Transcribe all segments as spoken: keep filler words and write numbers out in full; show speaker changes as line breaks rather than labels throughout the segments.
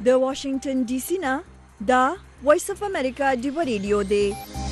د واشنگټن ډي سي نه دا وایس اف امریکا ډیو ریډیو دی.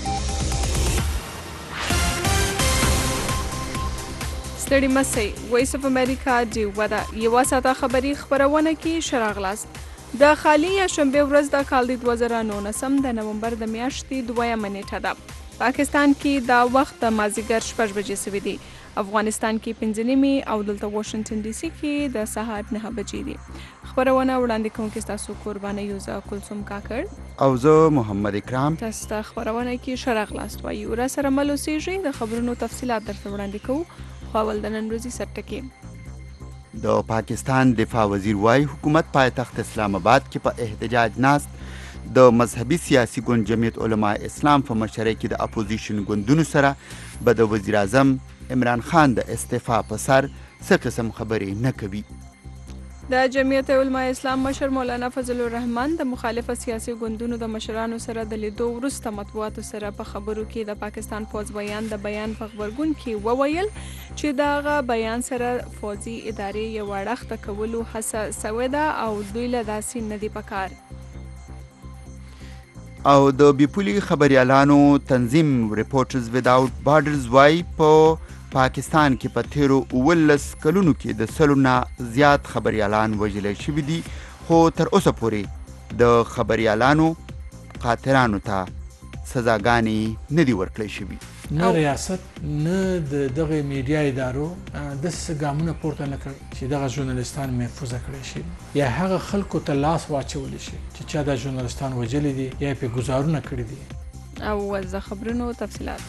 ستړي مسئ وایس اف امریکا ډیو ده یوه ساعته خبري خپرونه کې شراغلاست. د خالي یا شنبه ورځ د کال دوه زره نولسم د نومبر د میاشتې دویمه نیټه ده. پاکستان کې دا وخت د مازدیګر شپږ بجې سوي دي. افغانستان کې پنځه نیمې او دلته واشنگټن ډي سي کې د سهار نهه بجې دي. خبرونه وړاندې کوونکي ستاسو قرباني یوزه کلثوم کاکړ
او زه محمد اکرام.
تاسو ته خبرونه کې شراغلاست وایو. را سره مل اوسېږئ. د خبرونو تفصیلات درته وړاندې کوو. خو اول د نن ورځې سرټکي.
د پاکستان دفاع وزیر وايي حکومت پایتخت اسلام آباد کې په احتجاج ناست د مذهبي سیاسي ګوند جمعیت علماء اسلام په مشرۍ کې د اپوزیشن ګوندونو سره به د وزیر اعظم عمران خان د استعفا په سر څه قسم خبرې نه کوي.
د جمعیت علماء اسلام مشر مولانا فضل الرحمن د مخالفه سیاسي ګوندونو د مشرانو سره د لیدو وروسته مطبوعاتو سره په خبرو کې د پاکستان فوج بیان د بیان په خبرګون کې وویل چې دغه بیان سره فوجي ادارې یو اړخته کولو هڅه سوې ده او دوی له داسې نه دي پکار.
او د بیپولي خبريالانو تنظیم ریپورټرز وداوټ بارډرز وايي په پاکستان کې په تیرو اوولس کلونو کې د سلو نه زیات خبريالان وژل شوي دي، خو تر اوسه پورې د خبريالانو قاتلانو ته سزاګانې نه دي ورکړل شوي.
نه ریاست نه د دغه میډیا ادارو د ګامونه پورته نه کړ چې دغه ژورنالیستان محفوظ کړي شي یا هغه خلکو ته لاس واچول شي چې چا د ژورنالیستان وجلې دي یا په گزارونه کړی دي.
او د خبرونو تفصیلات.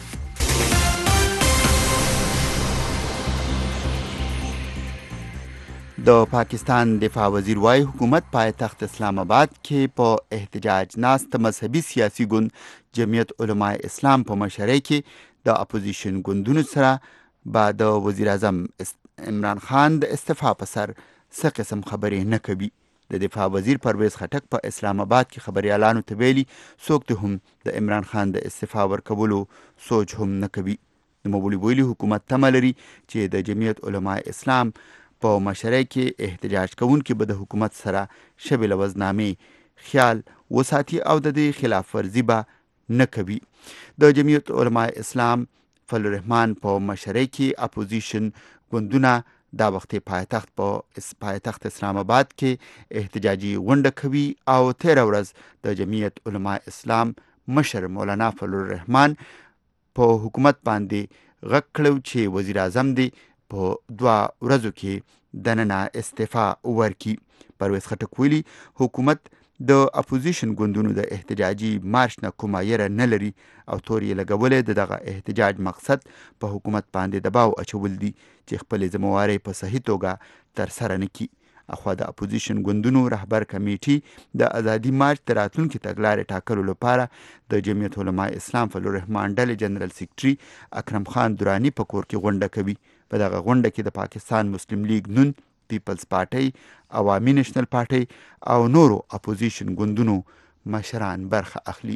د پاکستان دفاع وزیر وايي حکومت پایتخت اسلام آباد کې په احتجاج ناست مذهبي سیاسي ګوند جمعیت علماء اسلام په مشرۍ کې د اپوزیشن ګوندونو سره به د وزیر اعظم عمران خان د استعفا په سر څه قسم خبرې نه کوي. د دفاع وزیر پرویز خټک په اسلام آباد کې خبريالانو ته ویلي څوک ته هم د عمران خان د استعفا ورکولو سوچ هم نه کوي. نوموړي ویلي حکومت تمه لري چې د جمعیت علماء اسلام په مشرۍ کې احتجاج کوونکي به د حکومت سره شبه لوزنامې خیال وساتي او د دې خلاف ورزي به نه کوي. د جمعیت علماء اسلام فضل الرحمن په مشرۍ کې اپوزیشن ګوندونه دا وخت پایتخت په پایتخت اسلام آباد کې احتجاجي غونډه کوي او تیره ورځ د جمعیت علماء اسلام مشر مولانا فضل الرحمن په حکومت باندې غږ کړو چې وزیر اعظم دی په دوه ورځو کې دننه استعفا ورکړي. پرویز خټک ویلي حکومت د اپوزیشن ګوندونو د احتجاجي مارش نه کومه یره نه لري او تور یې لګولې د دغه احتجاج مقصد په حکومت باندې دباو اچول دي چې خپل ذمہواري په صحیح توګه تر سره نه کړي. اخوا د اپوزیشن ګوندونو رهبر کمیټي د ازادي مارچ د راتلونکي تګلارې ټاکلو لپاره د جمعیت علماء اسلام فضل الرحمن ډلې جنرال سیکرټري اکرم خان درانی په کور کې غونډه کوي. په دغه غونډه کې د پاکستان مسلم لیگ نون، پیپلز پارټي، عوامي نېشنل پارټي او نورو اپوزیشن ګوندونو مشران برخه اخلي.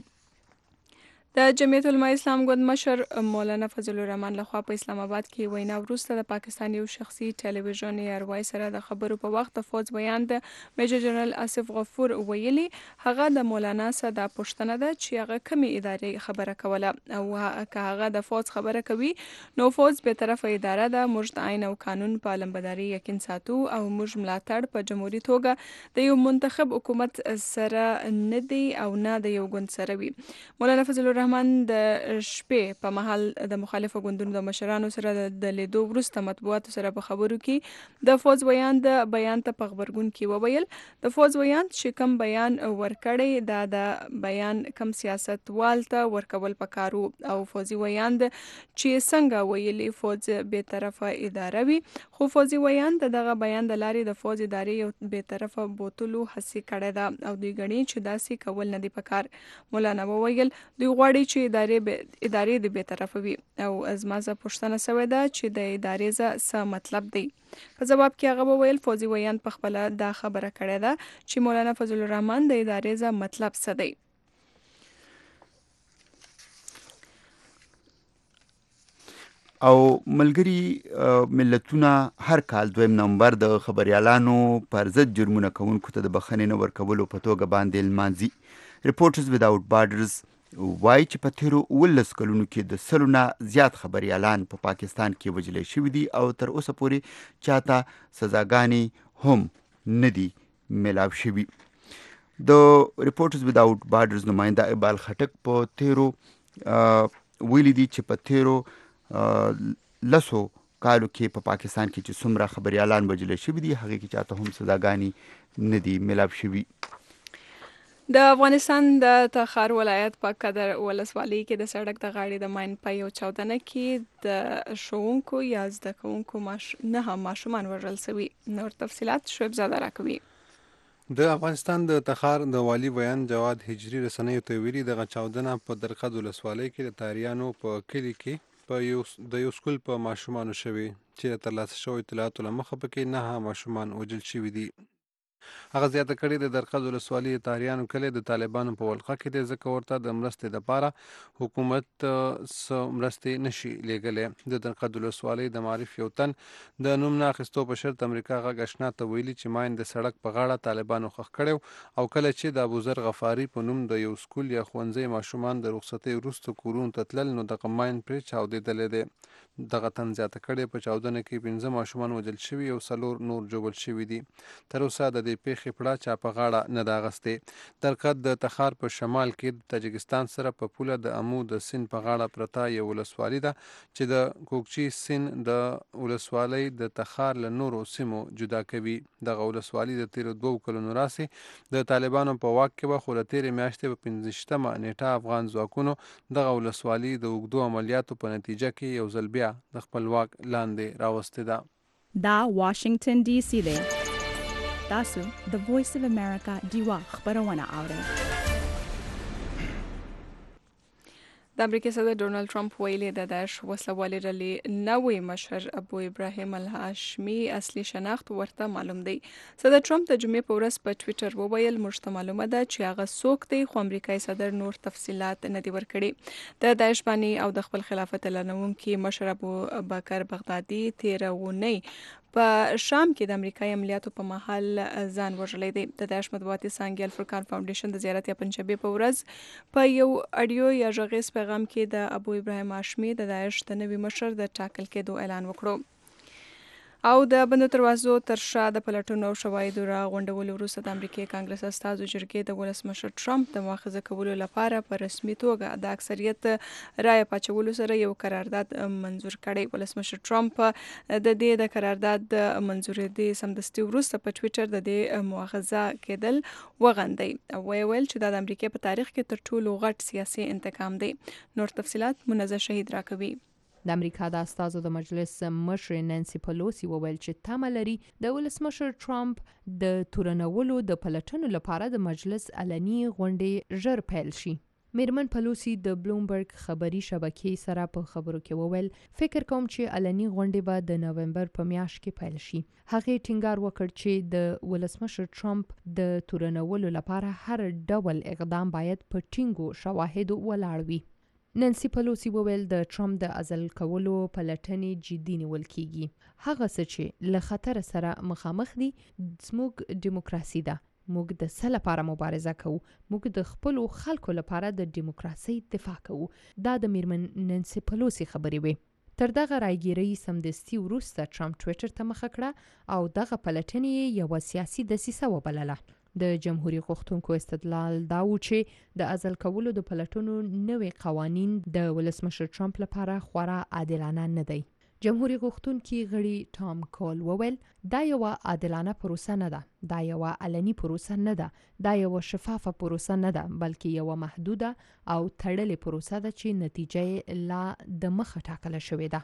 د جمعیت علماء اسلام ګوند مشر مولانا فضل الرحمن لخوا په اسلام آباد کې وینا وروسته د پاکستان یو شخصي ټلویزیون ایروای سره د خبرو په وخت د فوج بیان د میجر جنرال آصف غفور ویلي هغه د مولانا څخه د پوښتنه ده چې هغه کومې ادارې خبره کوله او که هغه د فوج خبره کوي نو فوج به طرفه اداره ده. موږ د آئین او قانون په علمبرداري یقین ساتو او موږ ملاتړ په جمهوریت توګه د یو منتخب حکومت سره نه دی او نه د یو ګوند سره وي. مولانا فضل الرحمن من د شپې په مهال د مخالفو ګوندونو د مشرانو سره د لیدو وروسته مطبوعاتو سره په خبرو کې د فوج بیان د بیان ته په خبرګون کې وویل د فوج بیان چې کوم بیان ورکړی دا د بیان کم سیاستوال ته ورکول پکارو او فوجي بیان د چې څنګه ویلي فوج به طرفه اداره وي خو فوجي بیان د دغه بیان د لارې د فوج ادارې یو به طرفه بوتلو هڅه کړې ده او دوی غني چې داسې کول نه دي پکار. مولانا وویل دوی غواړي چې ادارې ادارې د به طرفه وي او ازما ز پوښتنه سوې ده چې د ادارې ز څه مطلب دی. په جواب کې هغه وویل فوجي ویان په خپل دا خبره کړې ده چې مولانا فضل الرحمن د ادارې ز مطلب څه دی.
او ملګري ملتونه هر کال دویم نومبر د خبريالانو پر ضد جرمونه کوونکو ته د بخښنې نه ورکولو په توګه باندې لمانځي. ریپورټرز وداوټ بارډرز وایي چې په تیرو اوولس کلونو کې د سلو نه زیات خبريالان په پا پاکستان کې وژلي شوي دي او تر اوسه پورې چاته سزاګانې هم نه دي میلاو شوي. د ریپورټرز وداوټ بارډرز نماینده اقبال خټک په تیرو ویلي دي چې په تیرو لسو کالو کې په پا پاکستان کې چې څومره خبريالان وژل شوي دي هغې کې چاته هم سزاګانې نه دي میلاو شوي.
د افغانستان د تخار ولایت په قدر ولسوالۍ کې د سړک د غاړې د ماین په یو چاودنه کې د ښوونکو یا زده کوونکو ماش... نه ماشومان وژل شوي. نور تفصیلات شعیب زاده راکوي.
د افغانستان د تخار د والي بیان جواد هجري رسنیو ته ویلي دغه چاودنه په درقد ولسوالۍ کې د تاریانو په کلي کې په یو د یو سکول په ماشومانو شوي چې ترلاسه شوی اطلاعاتو له مخه پکې نه ماشومان وژل شوي دي. هغه زیاته کړې د درقد ولسوالۍ تاریانو کلی د طالبانو په ولقه کې دی ځکه ورته د مرستې دپاره حکومت څه مرستې نشي لیږلی. د درقد ولسوالۍ د معارف یو تن د نوم نه اخیستو په شرط امریکا غږ اشنا ته ویلي چې ماین د سړک په غاړه طالبانو ښخ کړی او کله چې د ابوذر غفاري په نوم د یو سکول یا ښوونځي ماشومان د رخصتۍ وروسته کورونو ته تلل نو دغه ماین پرې چاودېدلی دی. دغه تن زیاته کړې په چاودنه کې پنځه ماشومان وژل شوي او څلور نور ژوبل شوي دي. تر اوسه د دې پیښې پړه چا په غاړه نه ده اخیستې. درقد د تخار په شمال کې د تاجکستان سره په پوله د امو د سیند په غاړه پرته یو ولسوالي ده چې د کوکچي سیند د ولسوالۍ د تخار له نورو سیمو جدا کوي. دغه ولسوالي د تیرو دوو کلونو راهیسې د طالبانو په واک کې وه خو له تېرې میاشتې په پنځه شپږمه نیټه افغان ځواکونو دغه ولسوالي د اوږدو عملیاتو په نتیجه کې یو ځل بیا د خپل واک لاندې راوستې ده.
دا واشنگټن ډي سي دی. تاسو د وایس اف امریکا ډیوا خبرونه اورئ.
د امریکا صدر ډونالد ټرمپ ویلي د داعش وسلوالې ډلې نوی مشر ابو ابراهیم الهاشمي اصلي شناخت ورته معلوم دی. صدر ټرمپ د جمعې په ورځ په ټویټر وویل موږ ته معلومه ده چې هغه څوک دی خو امریکایي صدر نور تفصیلات نه دي ورکړي. د داعش بانی او د خپل خلافت اعلانونکي مشر ابو بکر بغدادي تیره اونۍ په شام کې د امریکایي عملیاتو په مهال ځان وژلی دی. د داعش مطبوعاتي څانګې الفرقان فاونډیشن د زیارت یا پنجشنبې په ورځ په یو اډیو یا غږیز پیغام کې د ابو ابراهیم هاشمي د داعش د نوي مشر د ټاکل کېدو اعلان وکړو. او د بندو دروازو تر شا د پلټنو او شواهدو را غونډولو وروسته د امریکای کانګرس استازو جرګې د ولسمشر ټرمپ د مؤاخذه کولو لپاره په رسمي توګه د اکثریت رایه پاچولو سره یو قرارداد منظور کړی. ولسمشر ټرمپ د دې د قرارداد د منظورېدې سمدستي وروسته په ټویټر د دې مؤاخذه کېدل وغندی او ویل چې دا د امریکای په تاریخ کې تر ټولو غټ سیاسي انتقام دی. نور تفصیلات منزه شهید راکوي.
د امریکا د استازو د مجلس مشر نانسي پلوسی وویل چې تمه لري د ولسمشر ټرمپ د تورنولو د پلټنو لپاره د مجلس علني غونډې ژر پیل شي. میرمن پلوسی د بلومبرګ خبري شبکې سره په خبرو کې وویل فکر کوم چې علني غونډې به د نومبر په میاشت کې پیل شي. هغې ټینګار وکړ چې د ولسمشر ټرمپ د تورنولو لپاره هر ډول اقدام باید په ټینګو شواهدو ولاړ وي. نانسي پلوسی وویل د ټرمپ د عزل کولو پلټنې جدي نیول کیږي. هغه څه چې له خطر سره مخامخ دي زموږ دیموکراسي ده. موږ د څه لپاره مبارزه کوو؟ موږ د خپلو خلکو لپاره د دیموکراسۍ دفاع کوو. دا د میرمن نانسي پلوسی خبرې وې. تر دغه رایګیرۍ سمدستي وروسته ټرمپ ټویټر ته مخه کړه او دغه پلټنې یوه سیاسي دسیسه وبلله. د جمهوریت غوښتونکو استدلال دا و چې د عزل کولو د پلټنو نوي قوانین د ولسمشر ټرمپ لپاره خورا عادلانه نه دی. جمهوریت غوښتونکي غړي ټام کول وویل دا یوه عادلانه پروسه نه ده. دا یوه علني پروسه نه ده. دا یوه شفافه پروسه نه ده بلکې یوه محدوده او تړلې پروسه ده چې نتیجه لا د مخه ټاکله شوې ده.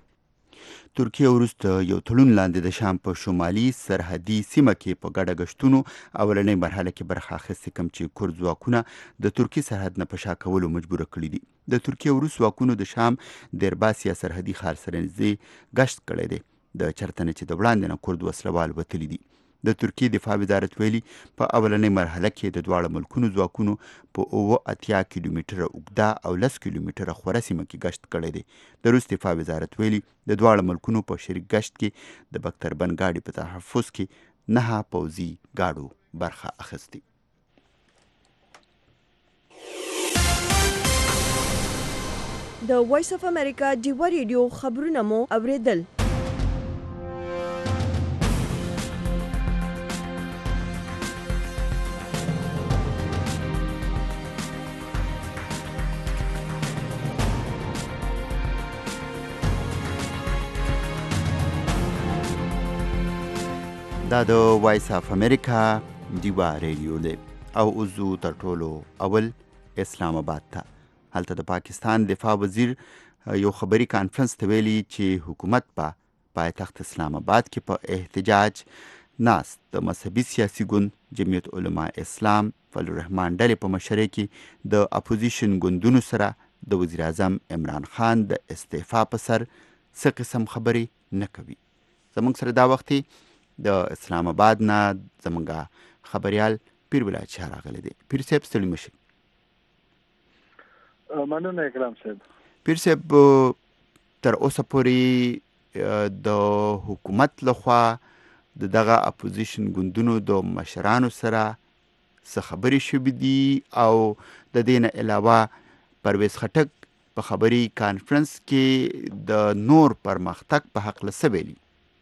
ترکیه وروسته یو تړون لاندې د شام په شمالي سرحدي سیمه کې په ګډه گشتونو اولنۍ مرحله کې برخه اخیستې کوم چې کورد ځواکونه د ترکیې سرحد نه په شا کولو مجبوره کړي دي. د ترکیې وروس ځواکونو د شام دیرباس یا سرحدي ښار سره نږدې ګشت کړی دی د چرته نه چې د وړاندې نه کورد وسلوال وتلي دي. د ترکیې دفاع وزارت ویلي په اولنۍ مرحله کې د دواړو ملکونو ځواکونو په اوه اتیا کیلومتره اوږده او لس کیلومتره خوره سیمه کې گشت کړی دی. د روس دفاع وزارت ویلي د دواړو ملکونو په شریک گشت کې د بختربن ګاډي په تحفظ کې نهه پوځي ګاډو برخه اخیستې.
د وایس اف امریکا ډیوه ریډیو خبرونه مو اوریدل.
دا د وایس اف امریکا ډیوه ریډیو دی او اوزو تر ټولو اول اسلام آباد ته. هلته د پاکستان دفاع وزیر یو خبري کانفرنس ته ویلي چې حکومت په پایتخت اسلام آباد کې په احتجاج ناست د مذهبي سیاسي ګوند جمعیت علماء اسلام فضل الرحمن ډلې په مشرۍ کې د اپوزیشن ګوندونو سره د وزیر اعظم عمران خان د استعفا په سر څه قسم خبرې نه کوي. زموږ سره دا وختي د اسلام آباد نه زمونږ خبریال پیر ولایت شاه راغلی دی. پیر صاحب ستړي مه شئ.
مننه اکرام صاحب.
پیر صاحب تر اوسه پورې د حکومت لخوا د دغه اپوزیشن ګوندونو د مشرانو سره څه خبرې شوي دي او د دې نه علاوه پرویز خټک په خبري کانفرنس کې د نور پرمختګ په هکله څه ویلي؟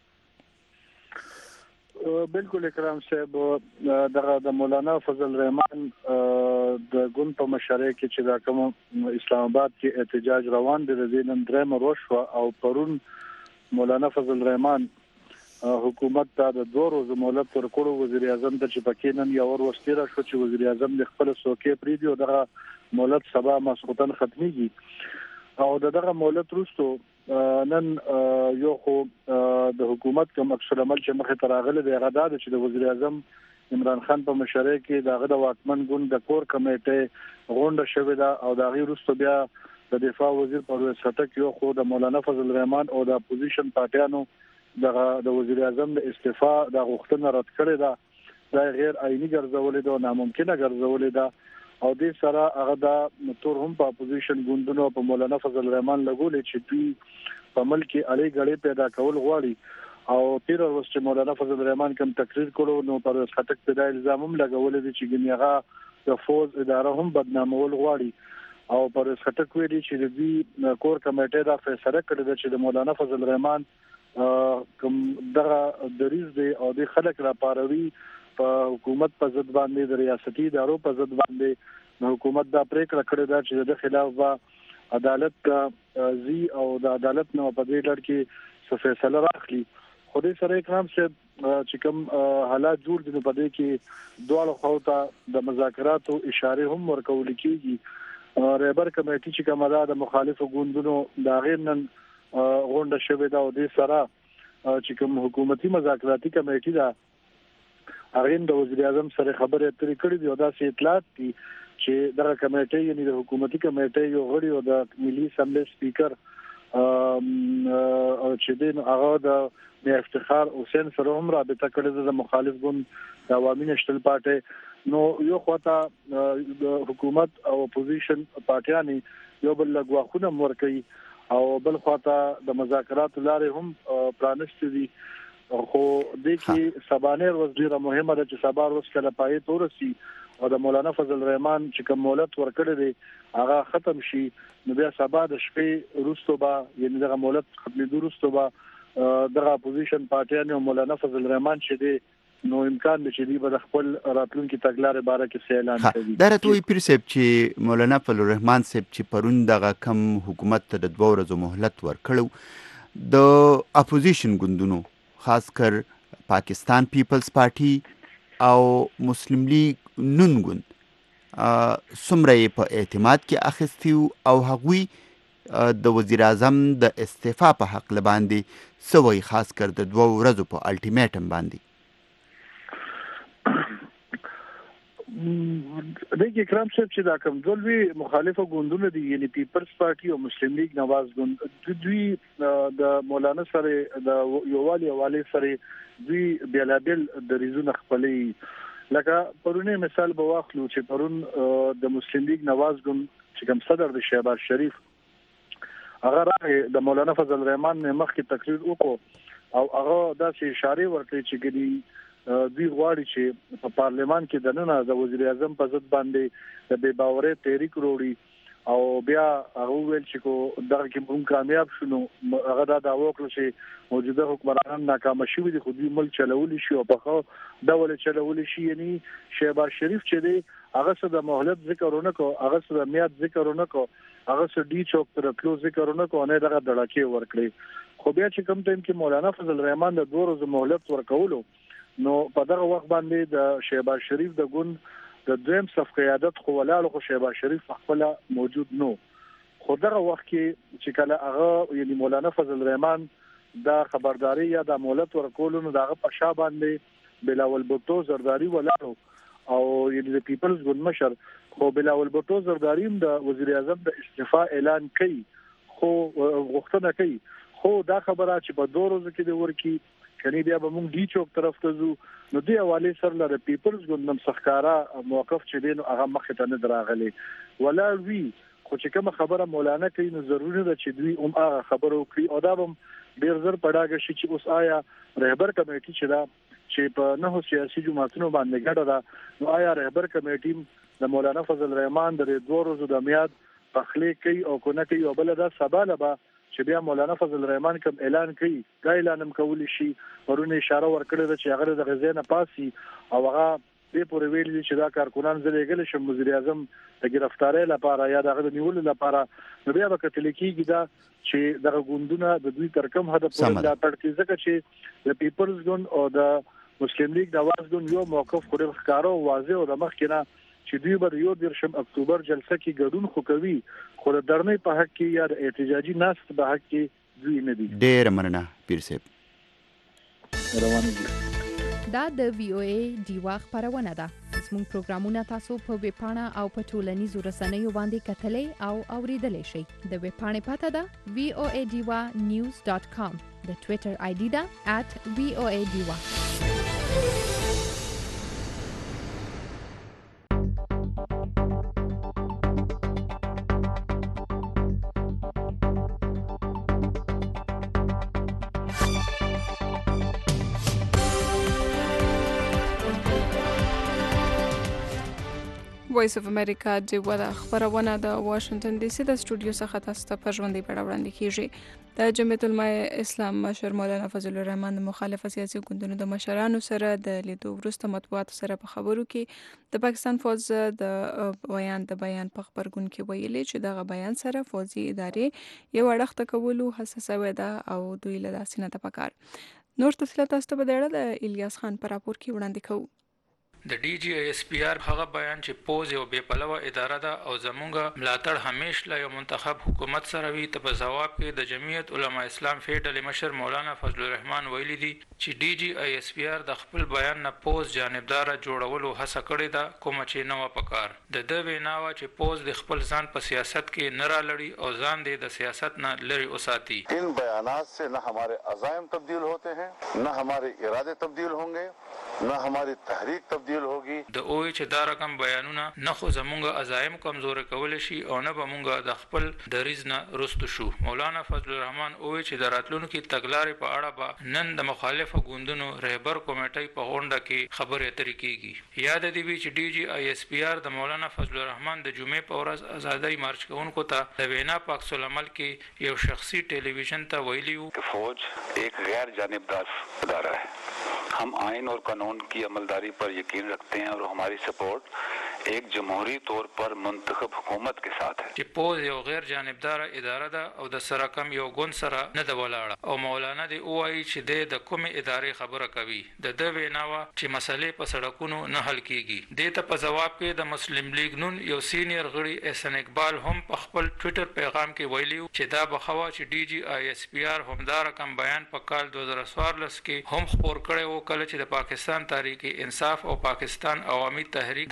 بالکل اکرام صاحب، دغه د مولانا فضل الرحمن د ګوند په مشرۍ کې چې دا کوم اسلام آباد کې احتجاج روان دی، د نن درېمه ورځ شوه او پرون مولانا فضل الرحمن حکومت ته د دوه ورځو مهلت ورکړو، وزیر اعظم ته چې پکې نن یو ورځ تېره شوه چې وزیر اعظم د خپل څوکۍ پرېږدي او دغه مهلت سبا ماسخوتن ختمیږي. او د دغه مهلت وروسته نن یو خو د حکومت کوم اکثر عمل چې مخه تراغله دی هغه دا چې د وزیر اعظم عمران خان په مشرۍ کې دغه د واکمن ګوند د کور کمیټې غونډه شوې ده او د هغې وروسته بیا د دفاع وزیر پرویز خټک یو خو د مولانا فضل الرحمن او د اپوزیشن پارټیانو دغه د وزیر اعظم د استعفا د غوښتنه رد کړې ده، دا غیر آئینی ګرځولې ده او ناممکنه ګرځولې ده. او دې سره هغه د تور هم په اپوزیشن ګوندونو په مولانا فضل الرحمن لګولې چې دوی په ملک کې اړې غړې پیدا کول غواړي. او تیر ورځ چې مولانا فضل الرحمن کوم تقریر کړو نو پرویز خټک په دای الزام هم لګولې دي چې ګنیغه د فوز اداره هم بدنامول غواړي. او پرویز خټک ویلي چې د دې کور کمیټې دا فیصله کړې ده چې د مولانا فضل الرحمن کوم دغه دریز دی او د خلک را پاروي په حکومت په ضد باندې د ریاستي ادارو په ضد باندې حکومت دا پریکړه کړې ده چې د خلاف به عدالت کا زی او د عدالت نو په دې لړ کې څه فیصله راخلي. خو دې سره اکرام صاحب چې کوم حالات جوړ دي په دې کې دواړو خواو ته د مذاکراتو اشاره هم ورکول کېږي. ریبر کمیټې چې کومه ده د مخالفو ګوندونو د هغې نن غونډه شوې ده او دې سره چې کوم حکومتي مذاکراتي کمیټې ده هغه د وزیر اعظم سره خبرې اترې کړې دي او دا سي اطلاعات دي چې دغه کمیټې یعنی د حکومتي کمیټې یو غړي او د ملي اسمبلی سپیکر او چې دین هغه د افتخار حسین سره هم رابطه کړې ده د مخالف ګوند د عوامي نشنل پارټي. نو یو خواته د حکومت او اپوزیشن پارټیانې یو بل لګواخونه ورکوي او بل خواته د مذاکراتو لارې هم پرانستې دي. خو د کې سبانه ورځ ډیره مهمه ده چې سبا ورځ کله پای تورسي او د مولانا فضل الرحمن چې کوم مهلت ورکړی دی هغه ختم شي نو بیا سبا د شپې وروسته به یعنی دغه مهلت ختمېدو وروسته به دغه اپوزیشن پارټیانو مولانا فضل الرحمن چې دی نو امکان دی چې دی به خپل راتلونکي تګلارې باره کې اعلان کوي.
دا راته پیر صاحب چې مولانا فضل الرحمن صاحب چې پرون دغه کم حکومت ته د دوه ورځو مهلت ورکړو د اپوزیشن ګوندونو خاص کر پاکستان پیپلز پارټي او مسلم لیگ نون ګوند څومره یې په اعتماد کې اخیستی او هغوی د وزیر اعظم د استعفا په حق باندې څه وایي خاص کر د دوه ورځو په الټیمیټم باندې؟
دغه کرام صاحب چې دا کوم دولوي مخالفه ګوندونه دي یعنی پیپلز پارټي او مسلم لیگ نواز ګوند دوی د مولانا سره د یووالي حواله سره دوی بیلابل د ریزونه خپلې لکه پرونه مثال به واخلو چې پرون د مسلم لیگ نواز ګوند چې کوم صدر د شهباز شریف هغه د مولانا فضل الرحمن مخکې تقریر وکړو او هغه داسې اشاره ورکړي چې ګدي دوی غواړي چې په پارلمان کې د نن د وزیر اعظم په ضد باندې د بے باورۍ تحریک وروړي او بیا هغه ویل چې کو دغه کې موږ کامیاب شونو هغه دا دعوه وکړه چې موجوده حکمرانان ناکام شوي دي خو دوی ملک چلول شي او په خو ډول چلول شي یعنی شهباز شریف چې دی هغه څه د مهلت ذکرونه کو هغه څه د میاد ذکرونه کو هغه څه ډی چوک تر تلو ذکرونه کو نه دغه دړکې ورکړي خو بیا چې کوم ټیم کې مولانا فضل الرحمن د دوه ورځې مهلت ورکولو نو په دغه وخت باندې د شهباز شریف د ګوند د دویم صف قیادت خو ولاله خو شهباز شریف خپل موجود نو خو دغه وخت کې چې کله هغه یعنی مولانا فضل الرحمن دا خبرداري یا د مولت ورکول نو دغه په شا باندې بلاول بوتو زرداری ولاله او یعنی د پیپلز ګوند مشر خو بلاول بوتو زرداری د وزیر اعظم د استعفا اعلان کړي خو غوښتنه کوي خو دا خبره چې په دوه ورځې کې د ورکی کني بیا به موږ دی چوک طرف ته ځو نو دی حواله سره د پیپلز ګوند مسخکارا موقف چې دین هغه مخه ته نه دراغلي ولا وی خو چې کوم خبره مولانا کوي نو ضروري ده چې دوی هم هغه خبرو کوي او دا هم ډیر زر پړاګه شي چې اوس آیا رهبر کمیټي چې دا چې په نه سیاسي جماعتونو باندې ګډه ده نو آیا رهبر کمیټي د مولانا فضل الرحمن د دوه ورځو د میاد پخلی کوي او کو نه کوي او بل دا سباله به چې بیا مولانا فضل الرحمن کوم اعلان کوي دا اعلان هم کولی شي ورونه اشاره ورکړه چې هغه د غزنه پاسي او هغه به پورې ویل چې دا کارکونان زلېګل شم وزیر اعظم د گرفتاری لپاره یا د نیولو لپاره نو بیا به کتل کېږي دا چې دغه ګوندونه د دوی تر کوم هدف پورې لا تړتي ځکه چې د پیپلز ګوند او د مسلم لیگ د واز ګوند یو موقف خوري ښکارو واضح او د مخکنه چې دوی بر یو درشم اکتوبر جلسه کې ګډون خو کوي خو د درنې په حق کې یا د احتجاجي ناست په حق کې دوی نه دي
ډېر مننه پیر صاحب
روان دي
دا د وی او ای ډیوا خبرونه ده زموږ پروګرامونه تاسو په ویب پاڼه او په ټولنیزو رسنیو باندې کتلې او اوریدلې شئ د ویب پاڼې پته ده وی او ای ډیوا نیوز ډاٹ کام د ټوئیټر آی ډي ده ات وی او ای ډیوا
وایس اف امریکا د ودا خبرونه د واشنگټن ډي سي د سټوډیو څخه تاسو ته په ژوندۍ بڼه وړاندې کیږي د جمعیت العلماء اسلام مشر مولانا فضل الرحمن د مخالف سیاسي ګوندونو د مشرانو سره د لیدو وروسته مطبوعاتو سره په خبرو کې د پاکستان فوج د بیان د بیان په خبرګون کې ویلي چې دغه بیان سره فوجي ادارې یو اړخته کولو حساسه ده او دوی له داسې نه تفکر نور تفصیلات تاسو ته بدړه د الیاس خان پر راپور کې وړاندې کوو
د ډي جی آی اس پی آر هغه بیان چې پوز یو بې پلوه اداره ده او زمونږ ملاتړ همیش له یو منتخب حکومت سره وي ته په جواب کې د جمعیت علماء اسلام فیډرل مشر مولانا فضل الرحمن ویلي دي چې ډي جی آی اس پی آر د خپل بیان نه پوز جانبدار جوړولو هڅه کړې ده کوم چې نو پکار د د ویناوه چې پوز د خپل ځان په سیاست کې نه را لړي او ځان د سیاست نه لري اوساتي
ان بیانات سے نہ ہمارے عزائم تبدیل ہوتے ہیں نہ ہمارے ارادے تبدیل ہوں گے نه هماری تحریک تبدیل ہوگی
د اوی چې دا رقم بیانونه نه خو زمونږ عزایم کمزور کول شي او نه به مونږ د خپل دریز نه رستو شو مولانا فضل الرحمن اوی چې د راتلونکو تګلارې په اړه به نن د مخالفو ګوندونو رهبر کمیټې په غونډه کې خبرې اترې کیږي یاد دی چې ډي جی آی اس پی آر د مولانا فضل الرحمن د جمعې په ورځ آزادۍ مارچ کوونکو ته د وینا په عکس العمل کې یو شخصي ټلویزیون ته ویلیو
کہ فوج ایک غیر جانبدار ادارہ ہے हम आइन और कानून की अमलदारी पर यकीन रखते हैं और हमारी सपोर्ट एक जमहूरी तौर पर मुंतखब हुकूमत के साथ है
چې پوز یو غیر جانبدار اداره ده او د سره کم یو ګوند سره نه ده ولاړه او مولانا دی وایي چې د کومې ادارې خبره کوي د د ویناوه چې مسلې په سړکونو نه حل کیږي د ته په جواب کې د مسلم لیگ نون یو سینیئر غړي احسان اقبال هم په خپل ټوئیټر پیغام کې ویلي چې دا بخوا چې ډي جی آی اس پی آر همدار کم بیان په کال دو هزار څوارلس کې هم خبر کړي وو کله چې د پاکستان تحریک انصاف او پاکستان عوامي تحریک د هغه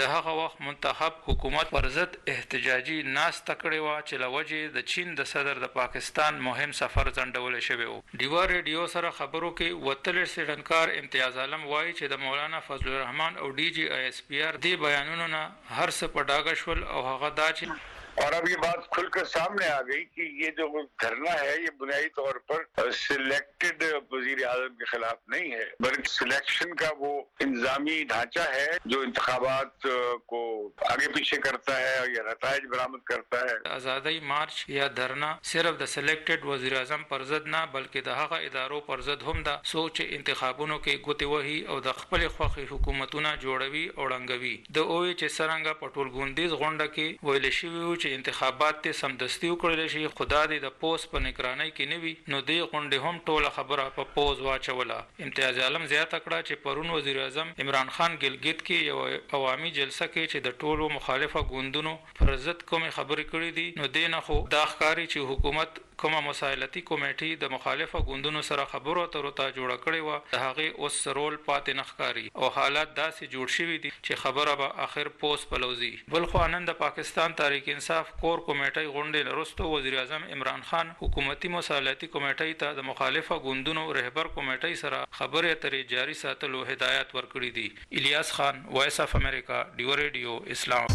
وخت منتخب حکومت پر ضد احتجاجي ناسته کړې وه چې له وجې د چین د صدر د پاکستان مهم سفر ځنډولی شوی و. ډیوا ریډیو سره خبرو کې وتلې څېړنکار امتیاز عالم وایي چې د مولانا فضل الرحمن او ډي جي آی اس پی آر دې بیانونو نه هر څه په ډاګه شول او هغه دا چې
और अब ये बात खुलकर सामने आ गई कि ये जो धरना है ये बुनियादी तौर पर सिलेक्टेड वजीर आजम के खिलाफ नहीं है, बल्कि सिलेक्शन का वो इंतजामी ढांचा है जो इंतखाबात को आगे पीछे करता है और ये नताइज बरामद करता है.
आज़ादी मार्च या धरना सिर्फ د सिलेक्टेड वजीर आजम पर ضد نه بلکې د هغه ادارو پر ضد هم ده سوچ انتخابونو کې ګوتې وهي او د خپل خوخي حکومتونه جوړوي او ړنګوي. د اوې چې څرنګه په ټولګوندیز غونډه کې ویل شوي و چې انتخابات ته سمدستي وکړل شي، خدا دې د پوس په نگرانۍ کې نه وي، نو دې غونډې هم ټوله خبره په پوز واچوله. امتیاز عالم زیاته کړه چې پرون وزیر اعظم عمران خان ګلګت کې یو عوامي جلسه کې چې د ټولو مخالفه ګوندونو پر ضد کومې خبرې کړې دي، نو دې نه خو دا ښکاري چې حکومت کومه مسایلتي کمیټې د مخالفه ګوندونو سره خبرو اترو ته جوړه کړې وه، د هغې اوس رول پاتې نه ښکاري او حالات داسې جوړ شوي دي چې خبره به آخر پوس پلوزي. بل خو نن د پاکستان تحریک انصاف کور کمیټۍ غونډې وروسته وزیر اعظم عمران خان حکومتي مسایلتي کمیټۍ ته د مخالفه ګوندونو رهبر کمیټۍ سره خبرې اترې جاري ساتلو هدایت ورکړي دي. الیاس خان، وایس اف امریکا، ډیو ریډیو، اسلام.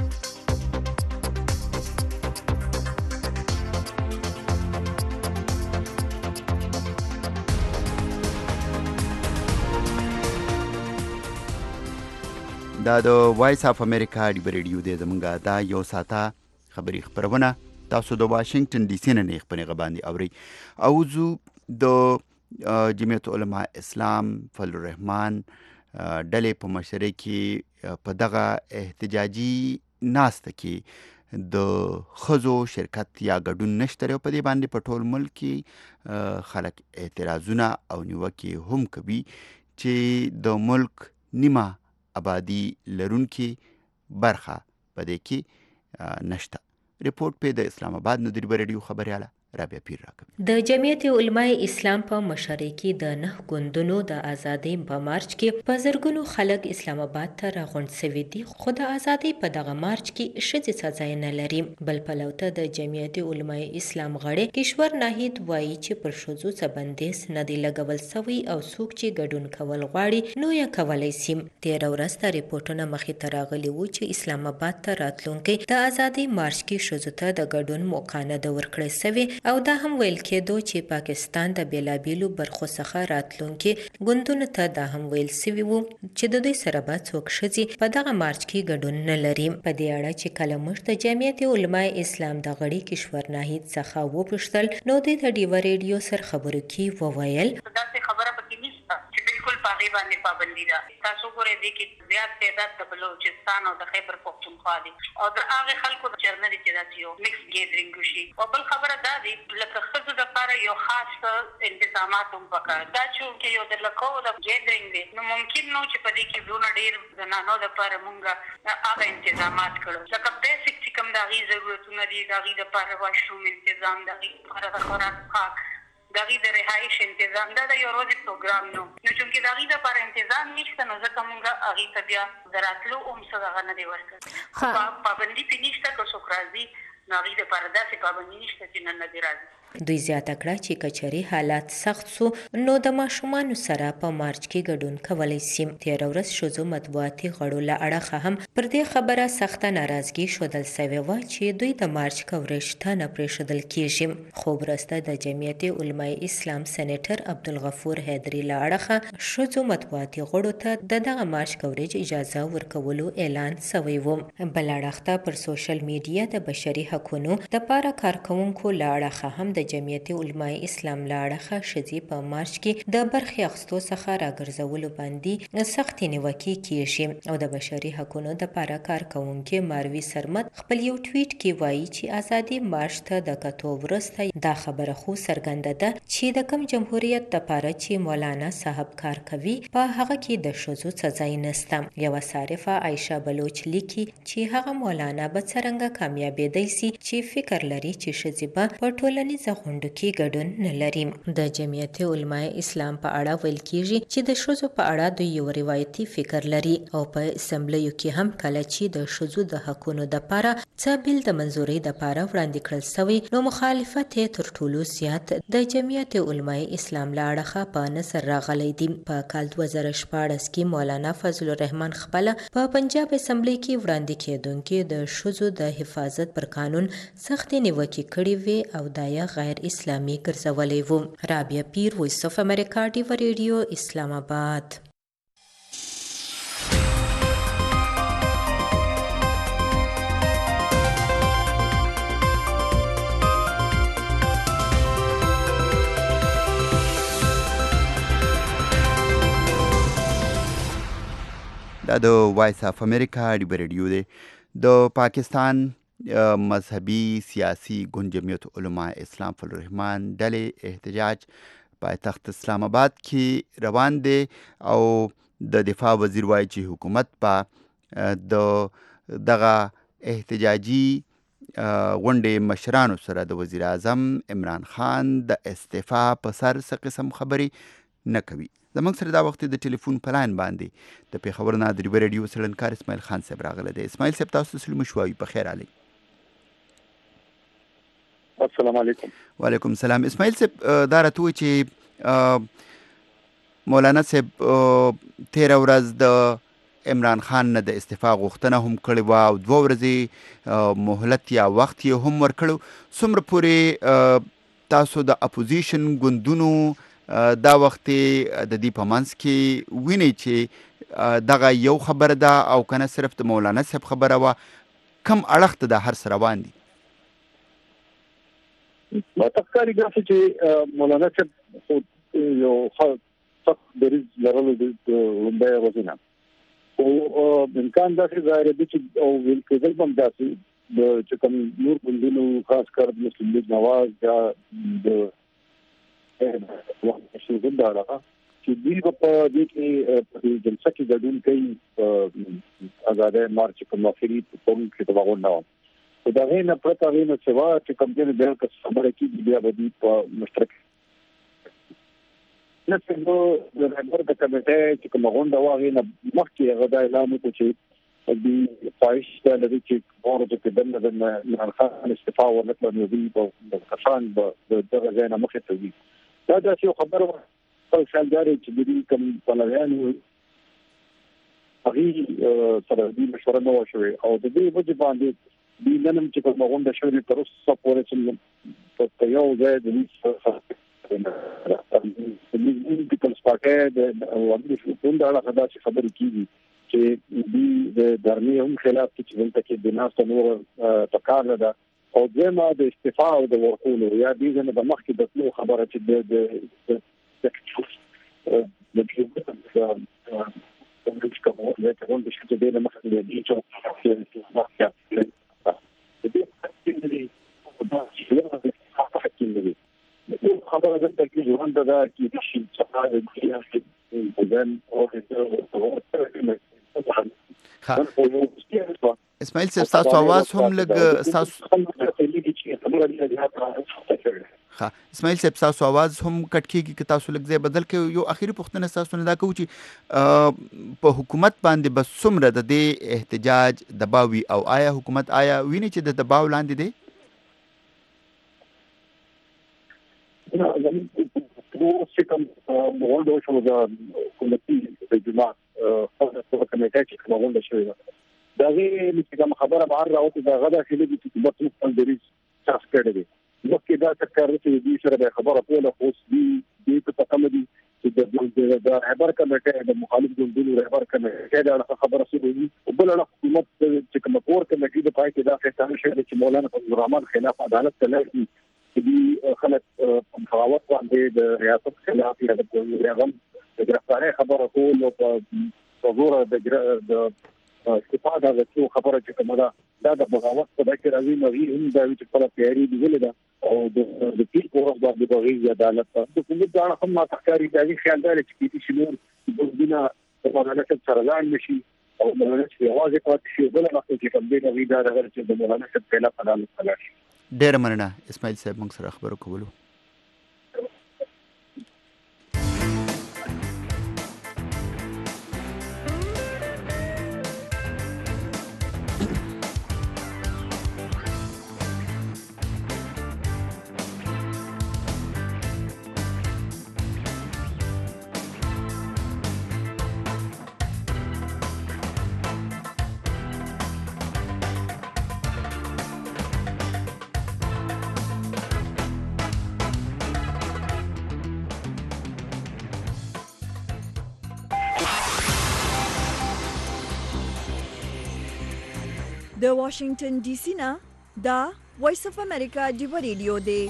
دا د وایس اف امریکا ډیو ریډیو دی زمونږه دا یو ساته خبري خبرونه تاسو د واشنگټن ډي سي نه نه خبرې غباندي اوري او زو د جمعیت علماء اسلام فضل الرحمن ډلې په مشرۍ کې په دغه احتجاجي ناسته کې د خزو شرکت یا ګډون نشته او په دې باندې په ټول ملک کې خلک اعتراضونه او نیوکې هم کوي چې د ملک نیمه آبادی لرونکي برخه په دې کې نشته. ریپورت په د اسلام آباد نو د ریډیو خبرياله رابعه پیر راکوي.
د جمعیت علماء اسلام په مشرۍ کې د نه ګوندونو د ازادۍ په مارچ کې په زرګونو خلک اسلام آباد ته راغونډ شوي دي، خو د ازادۍ په دغه مارچ کې ښځې څه ځای نه لري. بل پلو ته د جمعیت علماء اسلام غړی کشور ناهید وایي چې پر ښځو څه بندیز نه دی لګول سوی او څوک چې ګډون کول غواړي نو یې کولی سي. تېره ورځ ته ریپورټونه مخې ته راغلي وو چې اسلام آباد ته راتلونکی د ازادۍ مارچ کې ښځو ته د ګډون موقع نه ده ورکړی سوې او دا هم ویل کېدو چې پاکستان د بیلابیلو برخو څخه راتلونکي ګوندونو ته دا هم ویل سوي وو چې د دوی سره به څوک ښځې په دغه مارچ کې ګډون نه لري. په دې اړه چې کله موږ د جمعیت علماء اسلام د غړي کشور ناهید څخه وپوښتل نو دوی د ډیو ریډیو سره خبرو کې وویل
داسې خبره پکې نشته چې بالکل په هغې باندې پابندي ده. تاسو ګورئ دې کې زیات تعداد د بلوچستان او د خیبر پښتونخوا دي او د هغې خلکو د چرنه دي چې داسې یو مکس ګیدرینګ وشي. او بل خبره دا دی لکه ښځو دپاره یو خاص انتظامات هم پکار دا چې یو د لکو د ګیدرینګ دی نو ممکن نو چې په دې کې ورونه ډېر زنانو دپاره مونږ هغه انتظامات کړو لکه بیسک چې کوم د هغې ضرورتونه دي د هغې دپاره واشروم انتظام د هغې دپاره د خوراک پاک د هغې د رهایش انتظام دا د یو ورځې پروګرام نو نو چونکې د هغې دپاره انتظام نشته نو ځکه مونږ هغې ته بیا د راتلو هم څه دغه نه دی ورکړی. پابندي پرې نشته که څوک راځي نو هغې دپاره داسې پابندي نشته چې نن نه دې راځي.
دوی زیاته کړه چې کچري حالات سخت سو نو د ماشومانو سره په مارچ کې ګډون کولی سي. تېره ورځ ښځو مطبوعاتي غړو له اړخه هم پر دې خبره سخته ناراضګي ښودل سوې وه چې دوی د مارچ کوریج ته نه پرېښودل کېږي. خو وروسته د جمعیت علماء اسلام سینیټر عبدالغفور حیدري له اړخه ښځو مطبوعاتي غړو ته د دغه مارچ کوریج اجازه ورکولو اعلان سوی و. بل اړخ ته پر سوشل میډیا د بشري حقونو دپاره کارکوونکو له اړخه هم د جمعیت علماء اسلام له اړخه ښځې په مارچ کې د برخې اخیستو څخه راګرځولو باندې سختې نیوکې کېږي. او د بشري حقونو دپاره کارکوونکې ماروي سرمد خپل یو ټویټ کې وایي چې ازادي مارچ ته د کتو وروسته دا خبره خو څرګنده ده چې د کوم جمهوریت دپاره چې مولانا صاحب کار کوي په هغه کې د ښځو څه ځای نسته. یوه صارفه عایشه بلوچ لیکي چې هغه مولانا به څرنګه کامیابېدی سي چې فکر لري چې ښځې به په ټولنیز ټاکنیزه غونډو کې ګډون نه لري. د جمعیت علماء اسلام په اړه ویل کیږي چې د ښځو په اړه دوی یو روایتي فکر لري او په اسمبلیو کې هم کله چې د ښځو د حقونو دپاره څه بیل د منظورۍ دپاره وړاندې کړل سوی نو مخالفت یې تر ټولو زیات د جمعیت علماء اسلام له اړخه په نظر راغلی دی. په کال دوه زره شپاړس کې مولانا فضل الرحمن خپله په پنجاب اسمبلی کې وړاندې کېدونکي د ښځو د حفاظت پر قانون سختې نیوکې کړې وې او دا یې غیر اسلامي ګرځولی و. رابعه پیر، وایس اف امریکا، ډیوه ریډیو، اسلام آباد.
دا د وایس اف امریکا ډیوه ریډیو دی. د پاکستان مذهبي سیاسي ګوند جمعیت علماء اسلام فضل الرحمن ډلې احتجاج پایتخت اسلام آباد کې روان دی او د دفاع وزیر وایي چې حکومت په د دغه احتجاجي غونډې مشرانو سره د وزیر اعظم عمران خان د استعفا په سر څه قسم خبرې نه کوي. زموږ سره دا وخت د ټلیفون په لاین باندې د پېښور نه د ډیوه ریډیو څېړنکار اسماعیل خان صاحب راغلی دی. اسماعیل صاحب، تاسو ته سلام شوایي، په خیر راغلی.
السلام علیکم.
وعلیکم السلام. اسماعیل صاحب، دا راته وایي چې مولانا صاحب تېره ورځ د عمران خان نه د استعفا غوښتنه هم کړې وه او دوه ورځې مهلت یا وخت یې هم ورکړی. څومره پورې تاسو د اپوزیشن ګوندونو دا وخت د دې په منځ کې وینئ چې دغه یو خبره ده او کنه صرف د مولانا صاحب خبره وه، کم اړخ ته د هر څه روان دي؟
ماته ښکاري داسې چې مولانا صاحب یو سخت دریځ لرلو د لومړی ورځې نه، خو امکان داسې ظاهره دی چې او ویل کېدل به هم داسې د چې کوم نور ګوندونو خاص کر مسلم لیگ نواز یا د شروع دا راغله چې دوی په دې کې په جلسه کې ګډون کوي آزادۍ مارچ په مخکري په کوم کې دا غونډه و. خو دا نه پرته نه سوا چې کوم دې بیا که خبره کې بیا به دي په مشترک نه څنګه د رهبر د کمیټې چې کوم غونډه واغې نه مخکې هغه دا اعلان وکړ چې د خواهش ته لري چې ورته په دنه د عمران خان استعفا ورنکړي نو دوی په کسان به دغه ځای نه مخې ته وي. دا داسې یو خبره وه خپل خیال داري چې د دې کوم پلویانو هغې سره دوی مشوره نه وه شوې او د دې وجې باندې دوی نن هم چې کومه غونډه شوې تر اوسه پورې چې په یو ځای د پیپلز پارټۍ د عوامي شورا د اړخه داسې خبرې کېږي چې دوی د درمي هم خلاف چې دلته کې د ناسته نور پکار نه ده او دویمه د استعفا او د ورکولو یا دې نه د مخکې د تلو خبره چې د د د د کوم د کوم د شته د مخکې د دې چې د خبره ده چې ژوند دا کې د شي چې د ځان او د
اسماعیل صاحب، تاسو आवाज هم لږ تاسو ها اسماعیل صاحب تاسو आवाज هم کټ کېږي که تاسو لږ ځای بدل کړئ. یو اخیری پوښتنه تاسو نه دا کوو چې په حکومت باندې بس څومره د دې احتجاج دباو وي او آیا حکومت آیا ویني چې د دباو لاندې دی؟
نه زموږ چې کوم غونډه شوه د حکومتي د جماعت په کمیټه کې کومه غونډه شوې ده دا غي چې خبره بهر راوته دا غدا چې لګي چې په ټول خپل دریځ تاسو کړی دی مخکې دا تکرار چې دې سره د خبره کوله خو دې دې په تکمل دي چې د رهبر کمیټه د مخالف ګوندونو رهبر کمیټه دا خبره سوي او بل له حکومت چې کوم کور کمیټه د پای کې دا فیصله شوه چې مولانا فضل الرحمن خلاف عدالت تلاشي چې دې خلک په خواوت باندې د ریاست خلاف یا د پیغام د ګرفتاری خبره کوله په زور د استفاده د څو خبره چې کومه دا د بغاوت په دکې راځي نو هم دا چې په پیاري دی ولیدا او د پیل کورس باندې بغي عدالت د کوم ځای هم ما تکاري دا خیال دی چې کیږي چې نور د دینه په مولانا سره ځان نشي او مولانا چې आवाज پاتې شي بل وخت چې کوم دی دا راغلی چې د مولانا سره په عدالت تلاشي
ډېره مننه اسماعیل صاحب موږ سره خبرو کولو.
د واشنگټن ډي سي نه دا وایس اف امریکا ډیو ریډیو دی.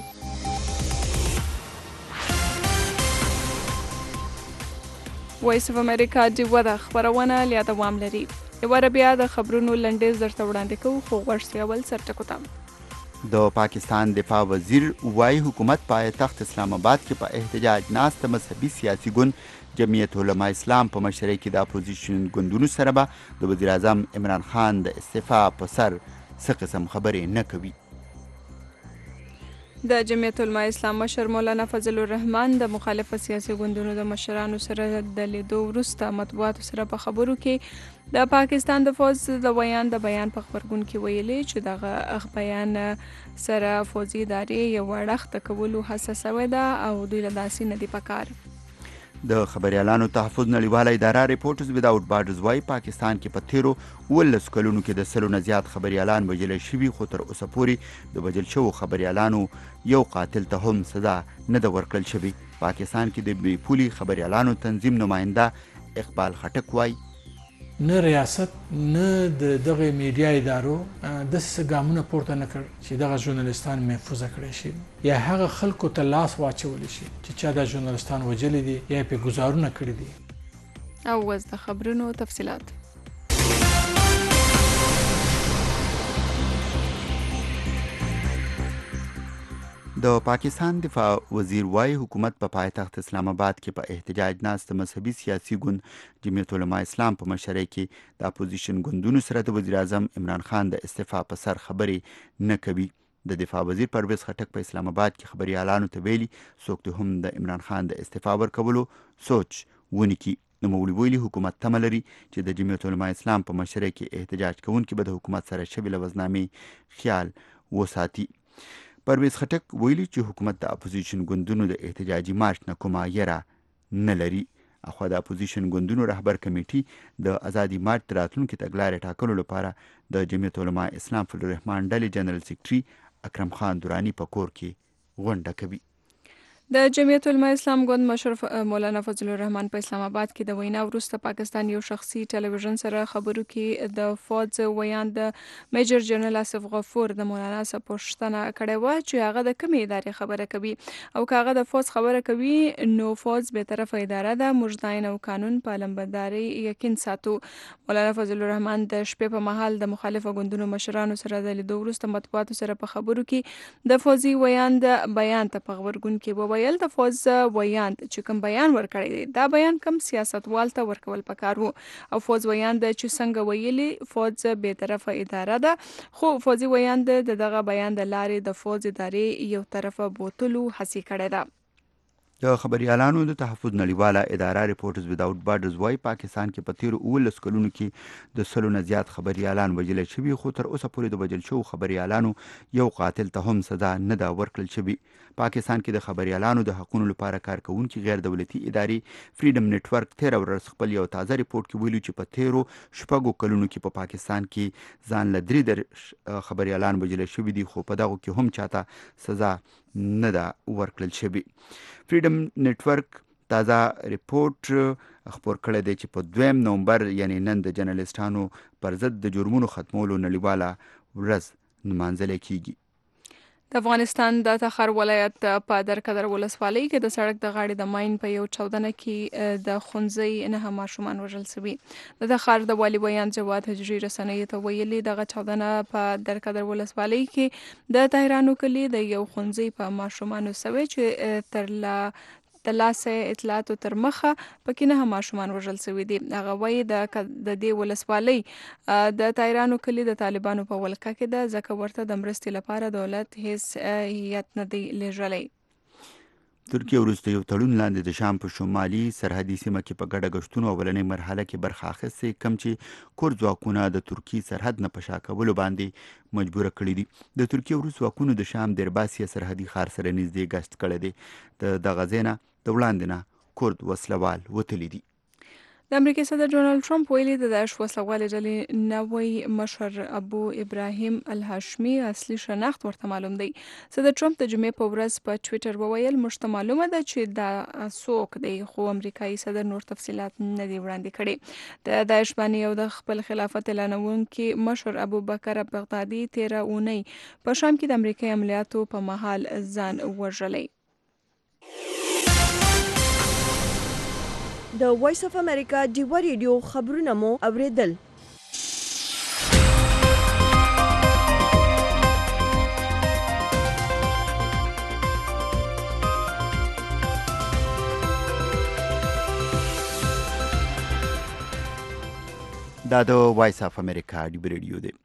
وایس اف امریکا ډیو د خبرونه لیا دوام لري. یوه بیا د خبرونو لنډیز درته وړاندې کوو خو غوښتي اول سرټکو ته.
د پاکستان دفاع وزیر وایي حکومت پایتخت اسلام آباد کې په احتجاج ناسته مذهبي سیاسي ګوند جمعیت علما اسلام په مشرۍ کې د اپوزیشن ګوندونو سره به د وزیر اعظم عمران خان د استعفا په سر څه قسم خبرې نه کوي.
د جمعیت علما اسلام مشر مولانا فضل الرحمن د مخالفه سیاسي ګوندونو د مشرانو سره د لیدو وروسته مطبوعاتو سره په خبرو کې د پاکستان د فوج د ویان د بیان په خبرګون کې ویلي چې دغه بیان سره فوجي ادارې یو اړخ کولو هڅه شوې ده او دوی له داسې نه دي پکار.
د خبريالانو تحفظ نړیواله اداره ریپورټرز وداوټ بارډرز وايي پاکستان کې په تیرو ولس کلونو کې د سلو نه زیات خبريالان وژل شوي خو تر اوسه پورې د وژل شوو خبريالانو یو قاتل ته هم سزا نه ده ورکړل شوې. پاکستان کې د بې پولي خبريالانو تنظیم نماینده اقبال خټک وايي
نه ریاست نه د دغه میډیا ادارو داسې ګامونه پورته نه کړ چې دغه ژورنالیستان محفوظه کړی شي یا هغه خلکو ته لاس واچولی شي چې چا دا ژورنالیستان وژلي دي یا پې ګزارونه کړي دي.
او اوس د خبرونو تفصیلات.
د پاکستان دفاع وزیر وايي حکومت په پا پایتخت اسلام آباد کې په احتجاج ناست مذهبي سیاسي ګوند جمعیت علما اسلام په مشرۍ کې د اپوزیشن ګوندونو سره د وزیر اعظم عمران خان د استعفا په سر خبرې نه کوي. د دفاع وزیر پرویز خټک په اسلام آباد کې خبريالانو ته ویلي څوک ته هم د عمران خان د استعفا ورکولو سوچ ونکړي. نوموړي ویلي حکومت تمه لري چې د جمعیت علما اسلام په مشرۍ کې احتجاج کوونکي به د حکومت سره شوي لوزنامې خیال وساتي. پرویز خټک ویلي چې حکومت د اپوزیشن ګوندونو د احتجاجي مارچ نه کومه یره نه لري. اخوا د اپوزیشن ګوندونو رهبر کمیټي د ازادي مارچ د راتلونکي تګلارې ټاکلو لپاره د جمعیت علما اسلام فضل الرحمن ډلې جنرال سیکرټري اکرم خان درانی په کور کې غونډه کوي.
د جمعیت علما اسلام ګوند مشر مولانا فضل الرحمن په اسلام آباد کې د وینا وروسته پاکستان یو شخصي ټلویزیون سره خبرو کې د فوج ویان د میجر جنرال آصف غفور د مولانا څخه پوښتنه کړې وه چې هغه د کومې ادارې خبره کوي او که هغه د فوج خبره کوي نو فوج به طرفه اداره ده، موږ د عین او قانون په علمبرداري یقین ساتو. مولانا فضل الرحمن د شپې په مهال د مخالفه ګوندونو مشرانو سره د لیدو وروسته مطبوعاتو سره په خبرو کې د فوجي ویان د بیان ته په خبرګون کې وویل د فوج ویان چې کوم بیان ورکړی دی دا بیان کم سیاستوال ته ورکول پکار وو او فوج ویان د چې څنګه ویلي فوج به طرفه اداره ده خو فوجي ویان د دغه بیان د لارې د فوج ادارې یو طرفه بوتلو هڅه کړې ده.
د خبريالانو د تحفظ نړیواله اداره ریپورټرز وداوټ بارډرز وايي پاکستان کې په تیرو اوولس کلونو کې د سلو نه زیات خبريالان وژل شوي خو تر اوسه پورې د وژل شوو خبريالانو یو قاتل ته هم سزا نه ده ورکړل شوي. پاکستان کې د خبريالانو د حقوقو لپاره کار کوونکي غیر دولتي ادارې فریډم نټورک تیر ورځ خپل یو تازه ریپورت کې ویلي چې په تیرو شپږو کلونو کې په پا پاکستان کې ځان له درې در خبريالان وژل شوي دي خو په دغو کې هم چاته سزا نه ده ورکړل شوي. فریډم نټورک تازه ریپورت خپور کړی دی چې په دویم نومبر یعنی نن د جرنالستانو پر ضد د جرمونو ختمولو نړیواله ورځ نمانځل کیږي.
د افغانستان د تخار ولایت په درقدر ولسوالۍ کې د سړک د غاړې د ماین په یو چاودنه کې د ښوونځي نهه ماشومان وژل شوي. د تخار د والي بیان جواد حجري رسنیو ته ویلي دغه چاودنه په درقدر ولسوالۍ کې د طاهرانو کلي د یو ښوونځي په ماشومانو شوې چې تر لا د لاسه اطلاعاتو تر مخه پکې نه ماشومان وژل شوي دي. هغه وایي د د دې ولسوالۍ د تایرانو کلی د طالبانو په ولکه کې ده، ځکه ورته د مرستې لپاره دولت هیڅ هیات نه دی لیږلی.
ترکیه وروسته یو تړون لاندې د شام په شمالي سرحدي سیمه کې په ګډه ګشتونو اولنۍ مرحله کې برخه اخیستې، کم چې کورد ځواکونه د ترکیې سرحد نه په شا کولو باندې مجبوره کړي دي. د ترکیې وروسته ځواکونو د شام دیرباسیه سرحدي ښار سره نږدې ګشت کړی دی. د دغه ځای نه د وړاندې نه کورد وسلوال وتلي دي.
د امریکای صدر ډونالد ټرمپ ویلي د داعش وسلوالې ډلې نوی مشر ابو ابراهیم الهاشمي اصلي شناخت ورته معلوم دی. صدر ټرمپ د جمعې په ورځ په ټویټر وویل موږ ته معلومه ده چې دا څوک دی، خو امریکایي صدر نور تفصیلات نه دي وړاندې کړي. د داعش بانی یو د خپل خلافت اعلانونکي مشر ابو بکر بغدادي تیره اونۍ په شام کې د امریکایي عملیاتو په مهال ځان وژلی.
د وایس اف امریکا ډیوا ریډیو خبرونه مو اوریدل.
دا د وایس اف امریکا ډیوا ریډیو دی.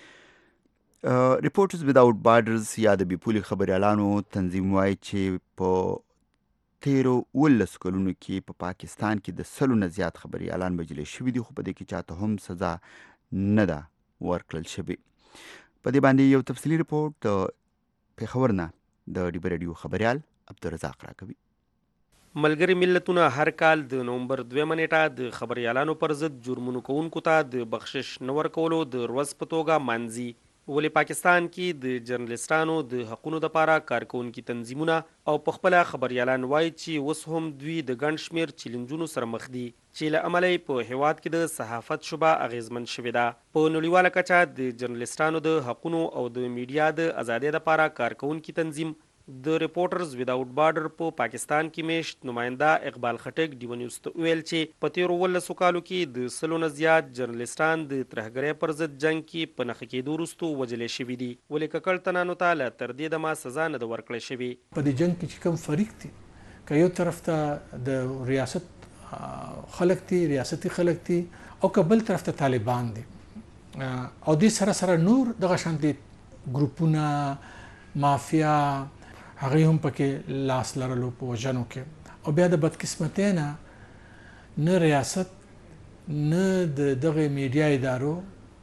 ریپورټرز وداوټ بارډرز یا د بیپولي خبریالانو تنظیم وایي چې په تیرو ولس کلونو کې په پاکستان کې د سلو نه زیات خبریالان وژل شوي دي، خو په دې کې چاته هم سزا نه ده ورکړل شوې. په دې باندې یو تفصیلي ریپورټ د پېښور نه د ډیوا ریډیو خبریال عبدالرزاق راکوي.
ملګري ملتونه هر کال د نومبر دویمه نیټه د خبریالانو پر ضد جرمونو کوونکو ته د بخشش نه ورکولو د ورځ په توګه مانځي. ولې پاکستان کې د جرنلستانو د حقونو دپاره کارکوونکي تنظیمونه او په خپله خبریالان وایي چې اوس هم دوی د ګڼ شمېر چیلنجونو سره مخ دي چې له امله یې په هیواد کې د صحافت شعبه اغیزمن شوې ده. په نړیواله کچه د جرنلستانو د حقونو او د میډیا د ازادۍ دپاره کارکوونکي تنظیم د ریپورټرز وداوټ بارډر په پاکستان کې میشت نماینده اقبال خټک ډیو نیوز ته وویل چې په تیرو ولسو کالو کې د سلو نه زیات جرنلستان د ترهګرۍ پر ضد جنګ کې په نښه کېدو وروستو وژلې شوي دي، ولې ککړ تنانو ته له تر دې دمه سزا نه ده ورکړی شوې.
په دې جنګ کې چې کوم فریق دي، که یو طرف ته د ریاست خلک دي، ریاستي خلک دي، او که بل طرف ته طالبان دي، او دې سره سره نور دغه شانتي ګروپونه مافیا هغه هم پکې لاس لرلو په وژنو کې. او بیا د بدقسمتۍ نه نه ریاست نه د دغه میډیا ادارو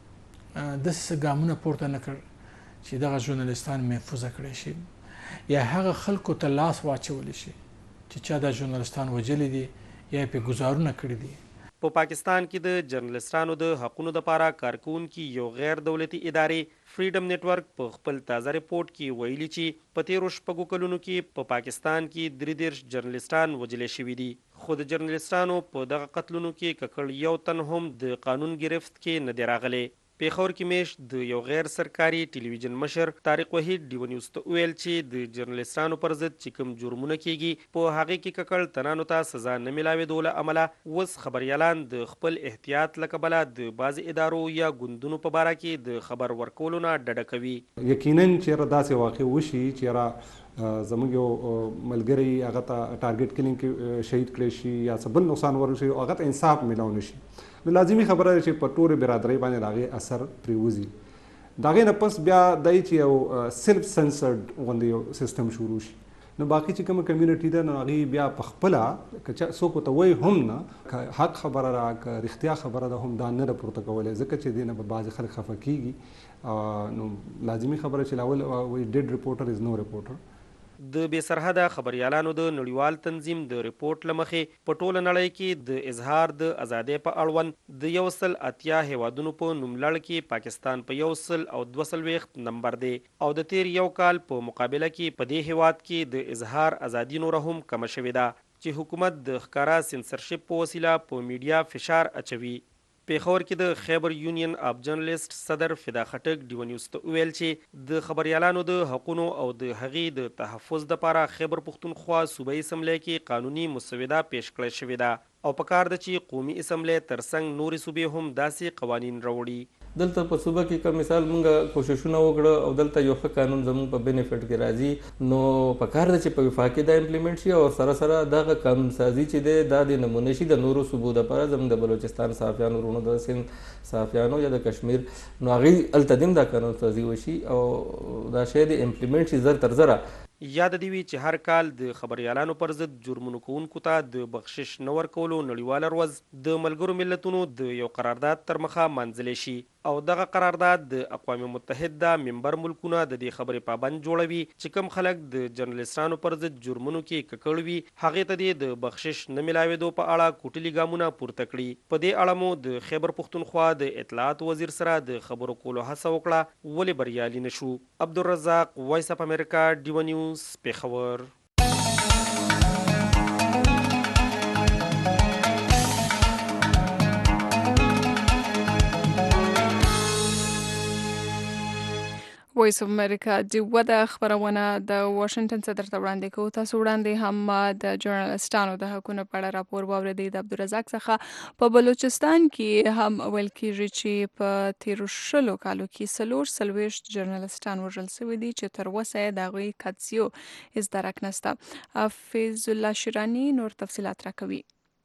داسې ګامونه پورته نه کړ چې دغه ژورنالستان محفوظه کړی شي یا هغه خلکو ته لاس واچولی شي چې چا دا ژورنالستان وژلي دي یا یې پې ګزارونه کړي دي.
په پاکستان کې د جرنلستانو د حقونو دپاره کارکوونکي یو غیر دولتي ادارې فریډم نیټورک په خپل تازه ریپورټ کې ویلي چې په تیرو شپږو کلونو کې په پاکستان کې درې دېرش جرنلستان وژلې شوي دي، خو د جرنلستانو په دغه قتلونو کې ککړ یو تن هم د قانون ګرفت کې نه دی راغلی. پېښور کې میشت د یو غیر سرکاري ټلویزیون مشر طارق وحید ډیو نیوز ته وویل چې د جرنلستانو پر ضد چې کوم جرمونه کیږي په هغې کې ککړ تنانو ته سزا نه میلاوېدو له امله اوس خبریالان د خپل احتیاط له کبله د بعضې ادارو یا ګوندونو په باره کې د خبر ورکولو نه ډډه کوي.
یقینا چېرې داسې واقع وشي چېرې زموږ یو ملګری هغه ته ټارګټ کلینګ کې شهید کړی شي یا څه بل نقصان ورشي او هغه ته انصاف میلاو نه شي، نو لازمي خبره ده چې په ټولې برادرۍ باندې د هغې اثر پرې وځي. د هغې نه پس بیا دی چې یو سیلف سنسرډ غوندې یو سیستم شروع شي، نو باقي چې کومه کمیونټي ده نو هغې بیا په خپله که څوک ورته وایي هم نه که حق خبره ده که رښتیا خبره ده هم دا نه ده پورته کولی، ځکه چې دې نه به بعضې خلک خفه کېږي. نو لازمي خبره چې لاول وایي ډیډ ریپورټر از نو ریپورټر.
د بې سرحده خبریالانو د نړیوال تنظیم د ریپورټ له مخې په ټوله نړۍ کې د اظهار د ازادۍ په اړوند د یو سل اتیا هیوادونو په نوملړ کې پاکستان په یو سل او دوه څلوېښت نمبر دی، او د تیر یو کال په مقابله کې په دې هیواد کې د اظهار ازادي نوره هم کمه شوې ده چې حکومت د ښکاره سنسرشپ په وسیله په میډیا فشار اچوي. پېښور کې د خیبر یونین اف جرنلست صدر فدا خټک ډیو نیوز ته وویل چې د خبریالانو د حقونو او د هغې د تحفظ دپاره خیبر پښتونخوا صوبایي اسمبلی کې قانوني مسوده پیش کړی شوې ده او پکار ده چې قومي اسمبلی ترڅنګ نورې صوبې هم داسې قوانین راوړي.
دلته په صوبه کې که مثال مونږ کوششونه وکړه او دلته یو ښه قانون زموږ په بینیفټ کې راځي نو پکار ده چې په وفاق کې دا امپلیمنټ شي او سره سره دغه قانون سازي چې دی دا د نمونه شي د نورو صوبو دپاره زموږ د بلوچستان صحافیانو وروڼو د سند صحافیانو یا د کشمیر نو هغوی هلته دې هم دا قانون سازي وشي او دا شی د امپلیمنټ شي زر تر زره.
یاد دې وي چې هر کال د خبریالانو پر ضد جرمونو کوونکو ته د بخشش نه ورکولو نړیواله ورځ د ملګرو ملتونو د یو قرارداد تر مخه منځلی شي او دغه قرارداد د اقوام متحده ممبر ملکونه د دې خبرې پابند جوړوي چې کوم خلک د جرنالستانو پر ضد جرمونو کې ککړ وي هغې ته دې د بخشش نه میلاوېدو په اړه کوټلي ګامونه پورته کړي. په دې اړه مو د خیبر پښتونخوا د اطلاعات وزیر سره د خبرو کولو هڅه وکړه ولې بریالي نه شو. عبدالرزاق، وایس اف امریکا، ډیو نیوز، پیښور.
وایس اف امریکا ډیوه د خبرونه د واشنگټن څخه درته وړاندې کوو. تاسو وړاندې هم د جرنالستانو د حقونو په اړه راپور واورېدی د عبدالرزاق څخه. په بلوچستان کې هم ویل کېږي چې په تیرو شلو کالو کې څلور څلوېښت جرنالستان وژل شوي دي چې تر اوسه یې د هغوی قدسیو هېڅ درک نشته. فیض الله شیراني نور تفصیلات راکوي.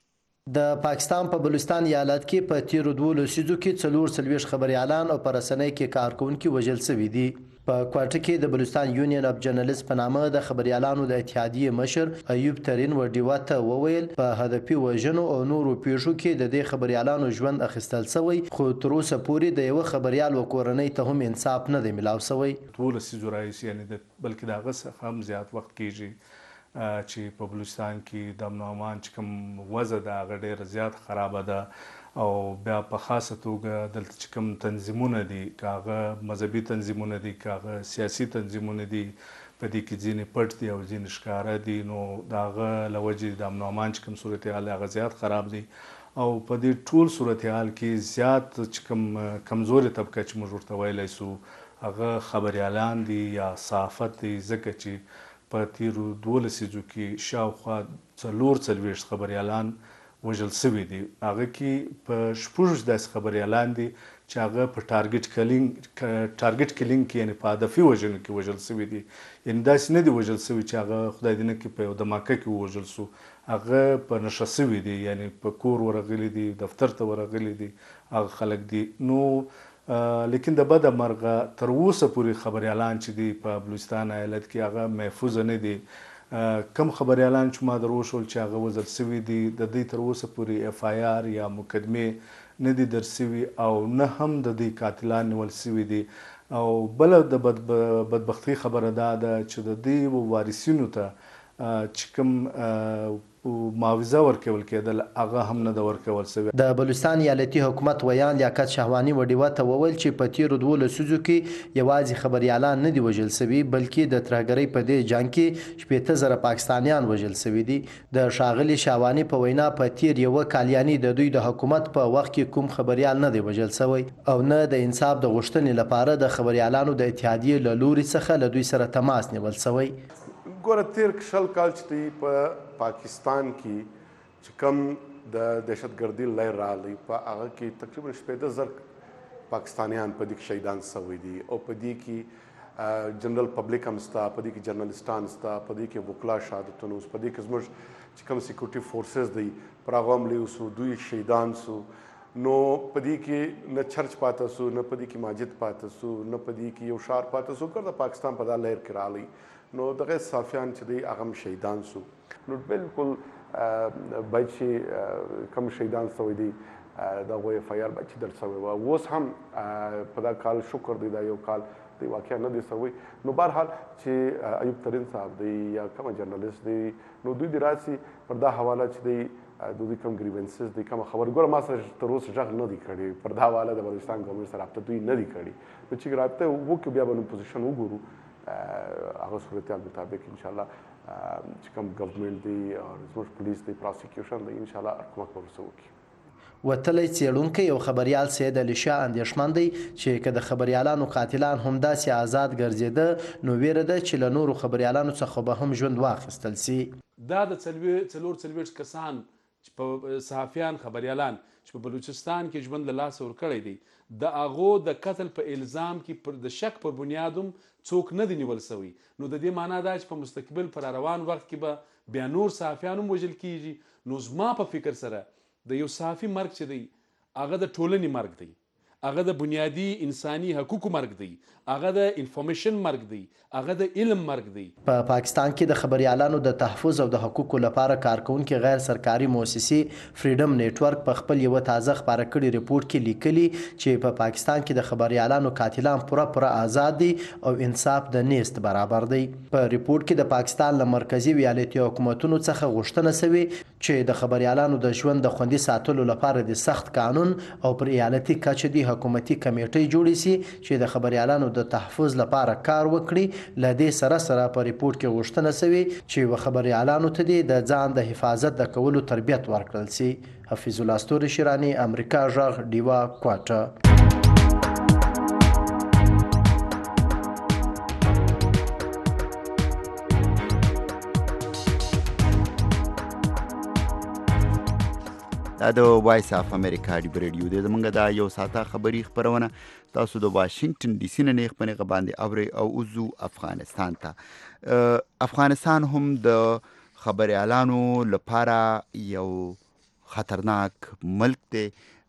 د پاکستان په بلوچستان ایالت کې په تیرو دوو لسیزو کې څلور څلوېښت خبریالان او په رسنۍ کې کارکوونکي وژل شوي دي. په کوټه کې د بلوچستان یونین اف جرنالست په نامه د خبریالانو د اتحادیې مشر ایوب ترین وډیوه ته وویل په هدفي وژنو او نورو پیښو کې د دې خبریالانو ژوند اخیستل شوی خو تر اوسه پورې د یوه خبریال و کورنۍ ته هم انصاف نه دی میلاو شوی.
دوو لسیزو راهیسې یعنې بلکې د هغه څخه هم زیات وخت کېږي چې په بلوچستان کې د امن و امان چې کوم وضع ده هغه ډېره زیات خرابه ده او بیا په خاصه توګه دلته چې کوم تنظیمونه دي که هغه مذهبي تنظیمونه دي که هغه سیاسي تنظیمونه دي په دې کې ځینې پټ دي او ځینې ښکاره دي نو د هغه له وجې د امن و امان چې کوم صورتحال هغه زیات خراب دی او په دې ټول صورتحال کې زیات چې کوم کمزورې طبقه چې موږ ورته ویلی سو هغه خبریالان دي یا صحافت دی ځکه چې په تیرو دوو لسیزو کې شاوخوا څلور څلوېښت خبریالان وژل شوي دي. هغه کې په شپږ داسې خبریالان دي چې هغه په ټارګټ کلینګ ټارګټ کلینګ کې یعنې په هدفي وژنو کې وژل شوي دي. یعنې داسې نه دي وژل شوي چې هغه خدای دې نه کړي په یو دماکه کې ووژل سو، هغه په نشه شوي دي یعنې په کور ورغلي دي، دفتر ته ورغلي دي هغه خلک دي. نو لیکن د بده مرغه تر اوسه پورې خبریالان چې دي په بلوچستان ایالت کې هغه محفوظه نه دي. کم خبریالان چې ما در وښول چې هغه وژل شوي دي د دوی تر اوسه پورې اف آی آر یا مقدمې نه دي در شوي او نه هم د دوی قاتلان نیول شوي دي. او بله د بدبختۍ خبره دا ده چې د دوی وارثینو ته چې کوم معاوضه ورکول کېدل هغه هم نه ده ورکول شوې.
د بلوچستان ایالتي حکومت ویان لیاقت شهواني وډیوه ته وویل چې په تیرو دوو لسیزو کې یوازې خبریالان نه دي وژل شوي بلکې د ترهګرۍ په دې جنګ کې شپېته زره پاکستانیان وژل شوي دي. د ښاغلي شهواني په وینا په تیر یوه کال یعنې د دوی د حکومت په وخت کې کوم خبریال نه دی وژل شوی او نه د انصاف د غوښتنې لپاره د خبریالانو د اتحادیې له لوري څخه له دوی سره تماس نیول شوی.
ګوره تیر شل کال چې دی په پاکستان کې چې کوم د دهشتګردي لړۍ راغلی په هغه کې تقریبا شپېته زر پاکستانیان په دې کې شهیدان شوي دي او په دې کې جنرال پبلک هم شته، په دې کې جرنالستان شته، په دې کې وکلا شهادتونه اوس، په دې کې زموږ چې کوم سیکورټي فورسز دی پر هغه هم لیو سو دوی شهیدان سو. نو په دې کې نه چرچ پاته سو، نه په دې کې مسجد پاته سو، نه په دې کې یو ښار پاته سو. ګرد پاکستان په دا لهر کې راغلی نو دغه صحافیان چې دی هغه هم شهیدان سو. نو بالکل باید چې کوم شهیدان شوي دي د هغوی اف آی آر باید چې درج شوی وه. اوس هم په دا کال شکر دی دا یو کال دی واقعا نه دی شوی. نو بهرحال چې ایوب ترین صاحب دی یا کومه جرنالست دی نو دوی دې راسي پر دا حواله چې دی د دوی کوم ګریونسز دی کومه خبر ګوره ما سره تر اوسه غږ نه دی کړی پر دا حواله د بلوچستان ګورنمنټ سره رابطه دوی نه دی کړې. نو چې رابطه وکړو بیا به نو پوزیشن وګورو هغه صورتحال مطابق انشاءالله چې کوم ګورنمنټ دی او زموږ پولیس دی پروسیکیوشن دی انشاءالله کومک به ورسره وکړي.
وتلی څېړونکی او خبریال سید علي شاه اندېښمن دی چې که د خبریالانو قاتلان همداسې آزاد ګرځېده نو ویره ده چې له نورو خبریالانو څخه به هم ژوند واخیستل سي.
دا د څلور څلوېښت کسان چې په صحافیان خبریالان چې په بلوچستان کې ژوند له لاسه ورکړی دی د هغو د قتل په الزام کې پر د شک پر بنیاد هم څوک نه دی نیول سوی. نو د دې معنا دا چې په مستقبل پر روان وخت کې به بیا نور صحافیان هم وژل کیږي. نو زما په فکر سره د یو صحافي مرګ چې دی هغه د ټولنې مرګ دی، هغه د بنیادی انساني حقوقو مرګ دی، هغه د انفارمیشن مرګ دی، هغه د علم مرګ دی.
په پا پاکستان کې د خبريالانو د تحفظ او د حقوقو لپاره کارکونکو غیر سرکاري مؤسسې فریډم نیټورک په خپل یو تازه خبره کړي ریپورت کې لیکلي چې په پا پاکستان کې د خبريالانو قاتلان پوره پوره آزاد دي او انصاف د نیست برابر دی. په ریپورت کې د پاکستان له مرکزی ویالتي حکومتونو څخه غوښتنه شوې چې د خبريالانو د ژوند د خوندي ساتلو لپاره د سخت قانون او پر ایالتي کچه د حکومتي کمیټې جوړې شي چې د خبريالانو د تحفظ لپاره کار وکړي. لدې سره سره په ریپورت کې غوښتنه شوې چې و خبريالانو ته د ځان د حفاظت د کولو تربیت ورکړل شي. حفیظ الله استوري شیرانی، امریکا غږ، ډیوا کوټه.
دا د وایس اف امریکا ډیب ریډیو دی. زمونږ دا یو ساعته خبري خبرونه تاسو د واشنگټن ډي سي نه نه خپنه باندې اوري او وزو افغانستان ته. افغانستان هم د خبريالانو لپاره یو خطرناک ملک دی.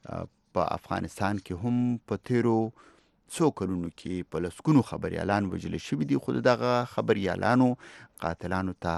په افغانستان کې هم په تیرو څو کلونو کې په لسګونو خبريالان وژل شوي دي، خو دغه خبريالانو قاتلانو ته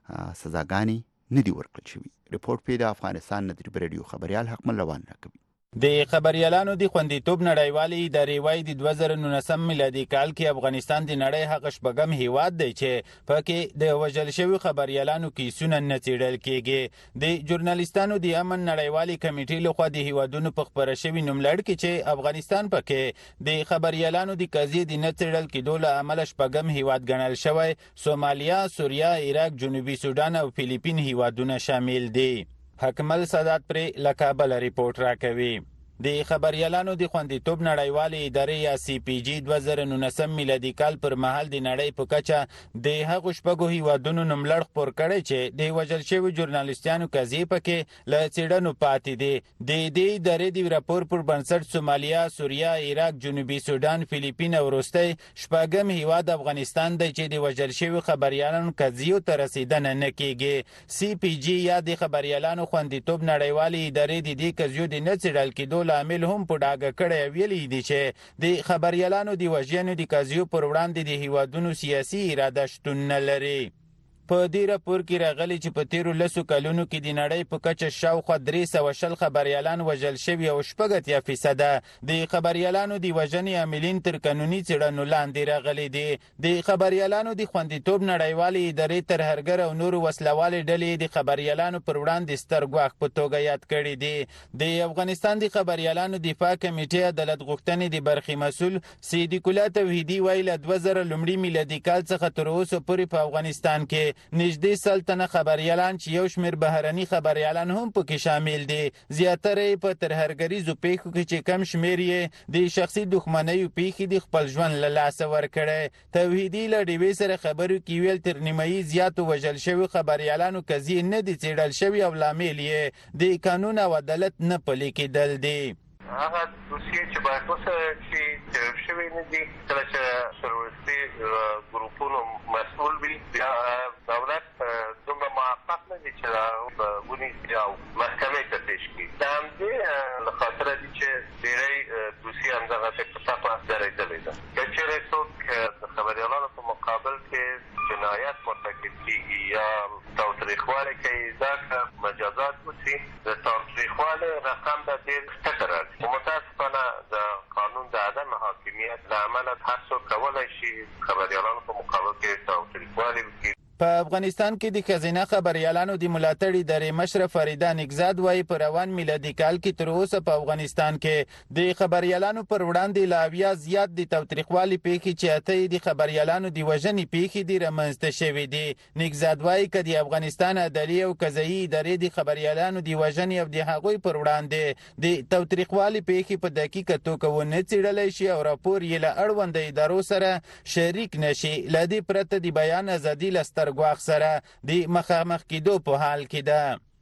سزاګانې نه دي ورکړل شوي. رپورټ په د افغانستان نه د ریډیو خبريال حکمل روان راکوي.
د خبريالانو د خوندیتوب نړیوالې ادارې وايي د دوه زره نولسم میلادي کال کې افغانستان د نړۍ هغه شپږم هیواد دی چې پکې د وژل شوي خبريالانو کیسونه نه څېړل کېږي. د ژورنالیستانو د امن نړیوالې کمیټې لخوا د هیوادونو په خپره شوي نوملړ کې چې افغانستان پکې د خبريالانو د قضیې د نه څېړل کېدو له امله شپږم هیواد ګڼل شوی، سومالیا، سوریه، عراق، جنوبي سودان او فیلیپین هیوادونه شامل دي. حکمل سادات پر لکابل ریپورت راکوي. د خبريالانو د خوندیتوب نړیوالې ادارې یا سی پی جی دوه زره نولسم میلادي کال پر مهال د نړۍ په کچه د هغو شپږو هیوادونو نوملړ خپور کړی چې د وژل شوي ژورنالیستانو قضیې پکې له څېړنو پاتې دي. د دې ادارې د راپور پر بنسټ سومالیا، سوریه، عراق، جنوبي سودان، فیلیپین او وروستی شپږم هیواد افغانستان دی چې د وژل شوي خبريالانو قضیو ته رسیدنه نه کیږي. سی پی جی یا د خبريالانو خوندیتوب نړیوالې ادارې د دې قضیو د نه څېړل کېدو لامل هم په ډاګه کړی ویلي دي چې د خبريالانو د وژنې د قضیو پر وړاندې د هیوادونو سیاسي اراده شتون نه لري. په دې راپور کې راغلي چې په تیرو لسو کلونو کې د نړۍ په کچه شاوخوا درې سوه شل خبريالان وژل شوي او شپږ اتیا فیصده د خبريالانو د وژنې عاملین تر قانوني څېړنو لاندې راغلي دي. د خبريالانو د خوندیتوب نړیوالې ادارې ترهګر او نورو وسلوالې ډلې د خبريالانو پر وړاندې ستر ګواښ په توګه یاد کړي دي. د افغانستان د خبريالانو دفاع کمیټې عدالت غوښتنې د برخې مسؤل صدیق الله توحیدي وایي له دوه زره لومړي میلادي کال څخه تر اوسه پورې په افغانستان کې نږدې سل تنه خبريالان چې یو شمېر بهرني خبريالان هم پکې شامل دي. زیاتره یې په ترهګریزو پیښو کې چې کم شمېر یې د شخصي دښمنیو پیښې د خپل ژوند له لاسه ورکړی. توحیدي له ډیوې سره خبرو کې ویل تر نیمایي زیاتو وژل شوي خبريالانو قضیې نه دي څېړل شوي او لامل یې د قانون او عدالت نه پلي کېدل دي.
هغه دوسیې چې باید اوسه چې څېړل شوي نه دي، کله چې تروریستي ګروپونو مسؤل وي بیا دولت دومره موفق نه دي چې ونیسي او محکمې ته پیش کړي. د همدې له خاطره دي چې ډېری دوسیې همدغسې په ټپه درېدلې ده. که چېرې څوک د خبریالانو په مقابل کې جنایت مرتکب کېږي یا تاوتریخوالی کوي، دا که مجازات وشي د تاوتریخوالي رقم به ډېر ټکه راځي. خو متاسفانه د قانون د عدم حاکمیت له امله هر څوک کولی شي خبریالانو په مقابل کې تاوتریخوالي وکړي.
په افغانستان کې د ښځینه خبریالانو د ملاتړ ادارې مشره فریده نګزاد وایي په روان میلادي کال کې تر اوسه په افغانستان کې د خبریالانو پر وړاندې له اویا زیات د تاوتریخوالي پیښې چې اته یې د خبریالانو د وژنې پیښې دي رامنځته شوې دي. نګزاد وایي که د افغانستان عدالي او قضایي ادارې د خبریالانو د وژنې او د هغوی پر وړاندې د تاوتریخوالي پیښې په دقیقه توګه ونه څېړلی شي او راپور یې له اړونده ادارو سره شریک نشي، له دې پرته د بیان ازادي له ستر ګواښ سره د مخامخ کېدو په حال کې ده.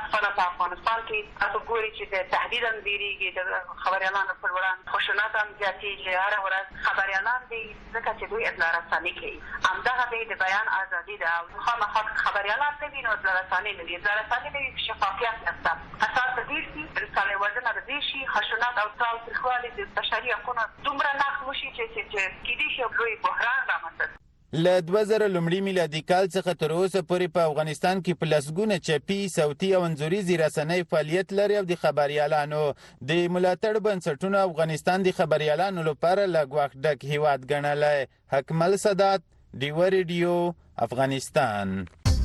متاسفانه په افغانستان کې تاسو ګورئ چې د تهدید هم ډېرېږي، د خبریالانو پر وړاندې خشونت هم زیاتېږي. هره ورځ خبریالان دي ځکه چې دوی اطلاع رساني کوي، همدغه دی د بیان ازادي ده او خامخا خبریالان نه وي نو اطلاع رساني نه وي، اطلاع رساني نه وي شفافیت نشته، اساس ډېر شي، رسالې وژنه ډېر شي، خشونت او تاوتریخوالی د بشري حقونو دومره نقض وشي چې کېدای شي لوی بحران رامنځته شي.
له دوه زره لومړي میلادي کال څخه تر اوسه پورې په افغانستان کې په لسګونه چپي، صوتي او انځوریزې رسنۍ فعالیت لري او د خبریالانو د ملاتړ بنسټونو افغانستان د خبریالانو لپاره له ګواښ ډک هیواد ګڼلی. حکمل سادات، ډیوه ریډیو، افغانستان.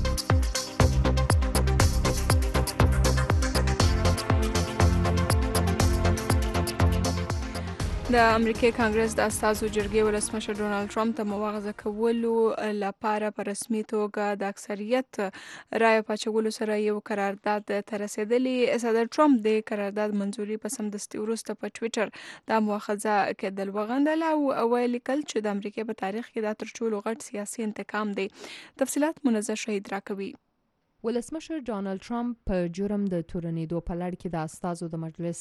د امریکای کانګرس د استازو جرګې ولسمشر ډونالد ټرمپ ته مواخذه کولو لپاره په رسمي توګه د اکثریت رایه په اچولو سره یو قرارداد ته رسېدلی. صدر ټرمپ د قرارداد منظوري په سمدستي وروسته په ټویټر دا مواخذه کېدل وغندله او ویلي کل چې د امریکای په تاریخ کې دا تر ټولو غټ سیاسي انتقام دی. تفصیلات منظر شهید راکوي.
ولسمشر ډانلډ ټرمپ په جرم د تورنېدو په لړ کې د استازو د مجلس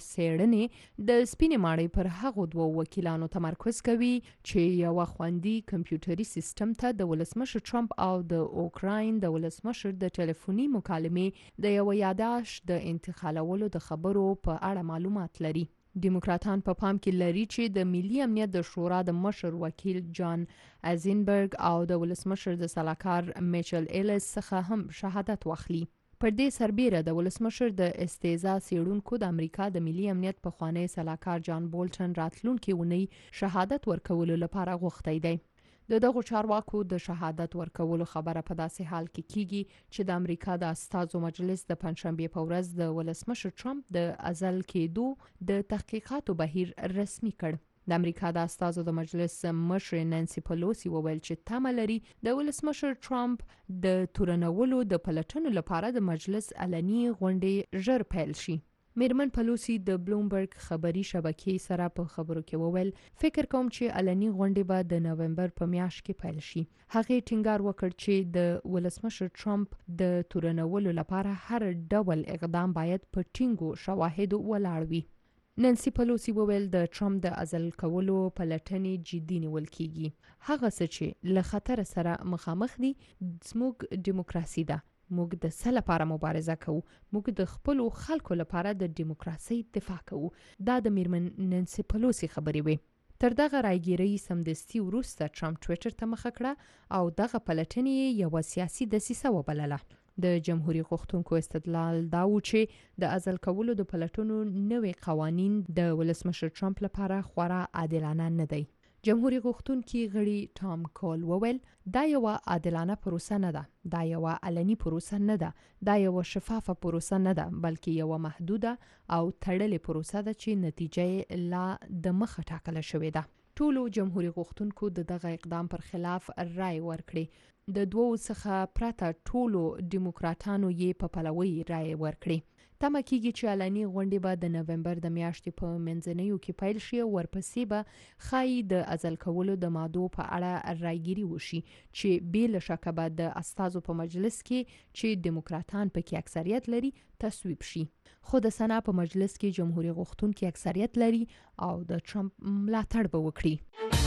څېړنې د سپینې ماڼۍ پر هغو دوو وکیلانو تمرکز کوي چې یوه خوندي کمپیوټري سیستم ته د ولسمشر ټرمپ او د اوکراین د ولسمشر د ټلیفوني مکالمې د یوه یاداشت د انتقالولو د خبرو په اړه معلومات لري. دیموکراتان په پام کې لري چې د ملي امنیت د شورا د مشر وکیل جان ایزنبرګ او د ولسمشر د سلاکار میچل ایلس څخه هم شهادت واخلي. پر دې سربیره د ولسمشر د استیزا څېړونکو د امریکا د ملي امنیت پخوانی سلاکار جان بولټن راتلونکي اونۍ شهادت ورکولو لپاره غوښتی دی. د دغو چارواکو د شهادت ورکولو خبره په داسې حال کې کیږي چې د امریکا د استازو مجلس د پنځشنبې په ورځ د ولسمشر ټرمپ د ازل کېدو د تحقیقاتو بهیر رسمي کړ. د امریکا د استازو د مجلس مشر نانسي پلوسی وویل چې تمه لري د ولسمشر ټرمپ د تورنولو د پلټنو لپاره د مجلس علني غونډې ژر پیل شي. میرمن پلوسی د بلومبرګ خبري شبکې سره په خبرو کې وویل فکر کوم چې علني غونډې به د نومبر په میاشت کې پیل شي. هغې ټینګار وکړ چې د ولسمشر ټرمپ د تورنولو لپاره هر ډول اقدام باید په ټینګو شواهدو ولاړ وي. نانسي پلوسی وویل د ټرمپ د ازل کولو پلټنې جدي نیول کیږي. هغه څه چې له خطر سره مخامخ دي زموږ دیموکراسي ده. موږ د څه لپاره مبارزه کوو؟ موږ د خپلو خلکو لپاره د دیموکراسۍ دفاع کوو. دا د میرمن نانسي پلوسی خبرې وې. تر دغه رایګیرۍ سمدستي وروسته ټرمپ ټویټر ته مخه کړه او دغه پلټنې یوه سیاسي دسیسه وبلله. د جمهوریت غوښتونکو استدلال دا و چې د ازل کولو د پلټنو نوې قوانین د ولسمشر ټرمپ لپاره خورا عادلانه نه دی. جمهوریت غوښتونکي غړي ټام کول وویل دا یوه عادلانه پروسه نه ده، دا یوه علني پروسه نه ده، دا یوه شفافه پروسه نه ده، بلکې یوه محدوده او تړلې پروسه ده چې نتیجه لا د مخه ټاکله شوې ده. ټولو جمهوریت غوښتونکو د دغه اقدام پر خلاف رای ورکړي. د دوو څخه پرته ټولو دیموکراتانو یې په پلوي رای ورکړي. تمه کیږي چې علني غونډې به د نومبر د میاشتې په منځنیو کې پیل شي او ورپسې به ښایي د ازل کولو د مادو په اړه رایګیري وشي چې بې له شکه به د استازو په مجلس کې چې دیموکراتان پکې اکثریت لري تصویب شي. خو د سنا په مجلس کې جمهوریت غوښتونکي اکثریت لري او د ټرمپ ملاتړ به وکړي.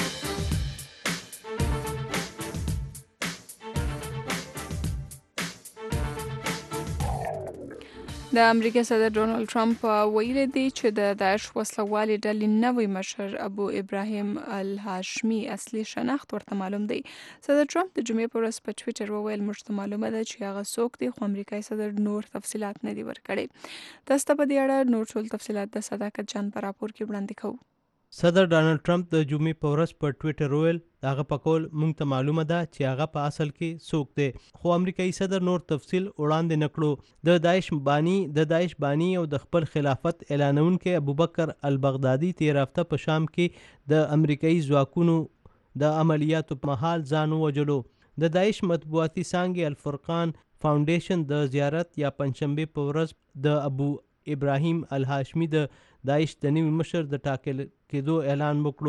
د امریکا صدر ډونالد ټرمپ ویلي دی چې د داعش وسلوالې ډلې نوی مشر ابو ابراهیم الهاشمي اصلي شناخت ورته معلوم دی. صدر ټرمپ د جمعې په ورځ په ټویټر وویل موږ ته معلومه ده چې هغه څوک دی، خو امریکایي صدر نور تفصیلات نه دي ورکړي. تاسو ته په دې اړه نور ټول تفصیلات د صداقت جان په راپور کې وړاندې کوو.
صدر ډانلډ ټرمپ د جمعې په ورځ په ټویټر وویل د هغه په قول موږ ته معلومه ده چې هغه په اصل کې څوک دی، خو امریکایي صدر نور تفصیل وړاندې نه کړو. د داعش بانی د داعش بانی او د خپل خلافت اعلانونکي ابوبکر البغدادي تیر هفته په شام کې د امریکایي ځواکونو د عملیاتو په مهال ځان ووژلو. د داعش مطبوعاتي څانګې الفرقان فاونډیشن د زیارت یا پنځشنبې په ورځ د ابو ابراهیم الهاشمي د داعش د نوي مشر د ټاکل کېدو اعلان وکړو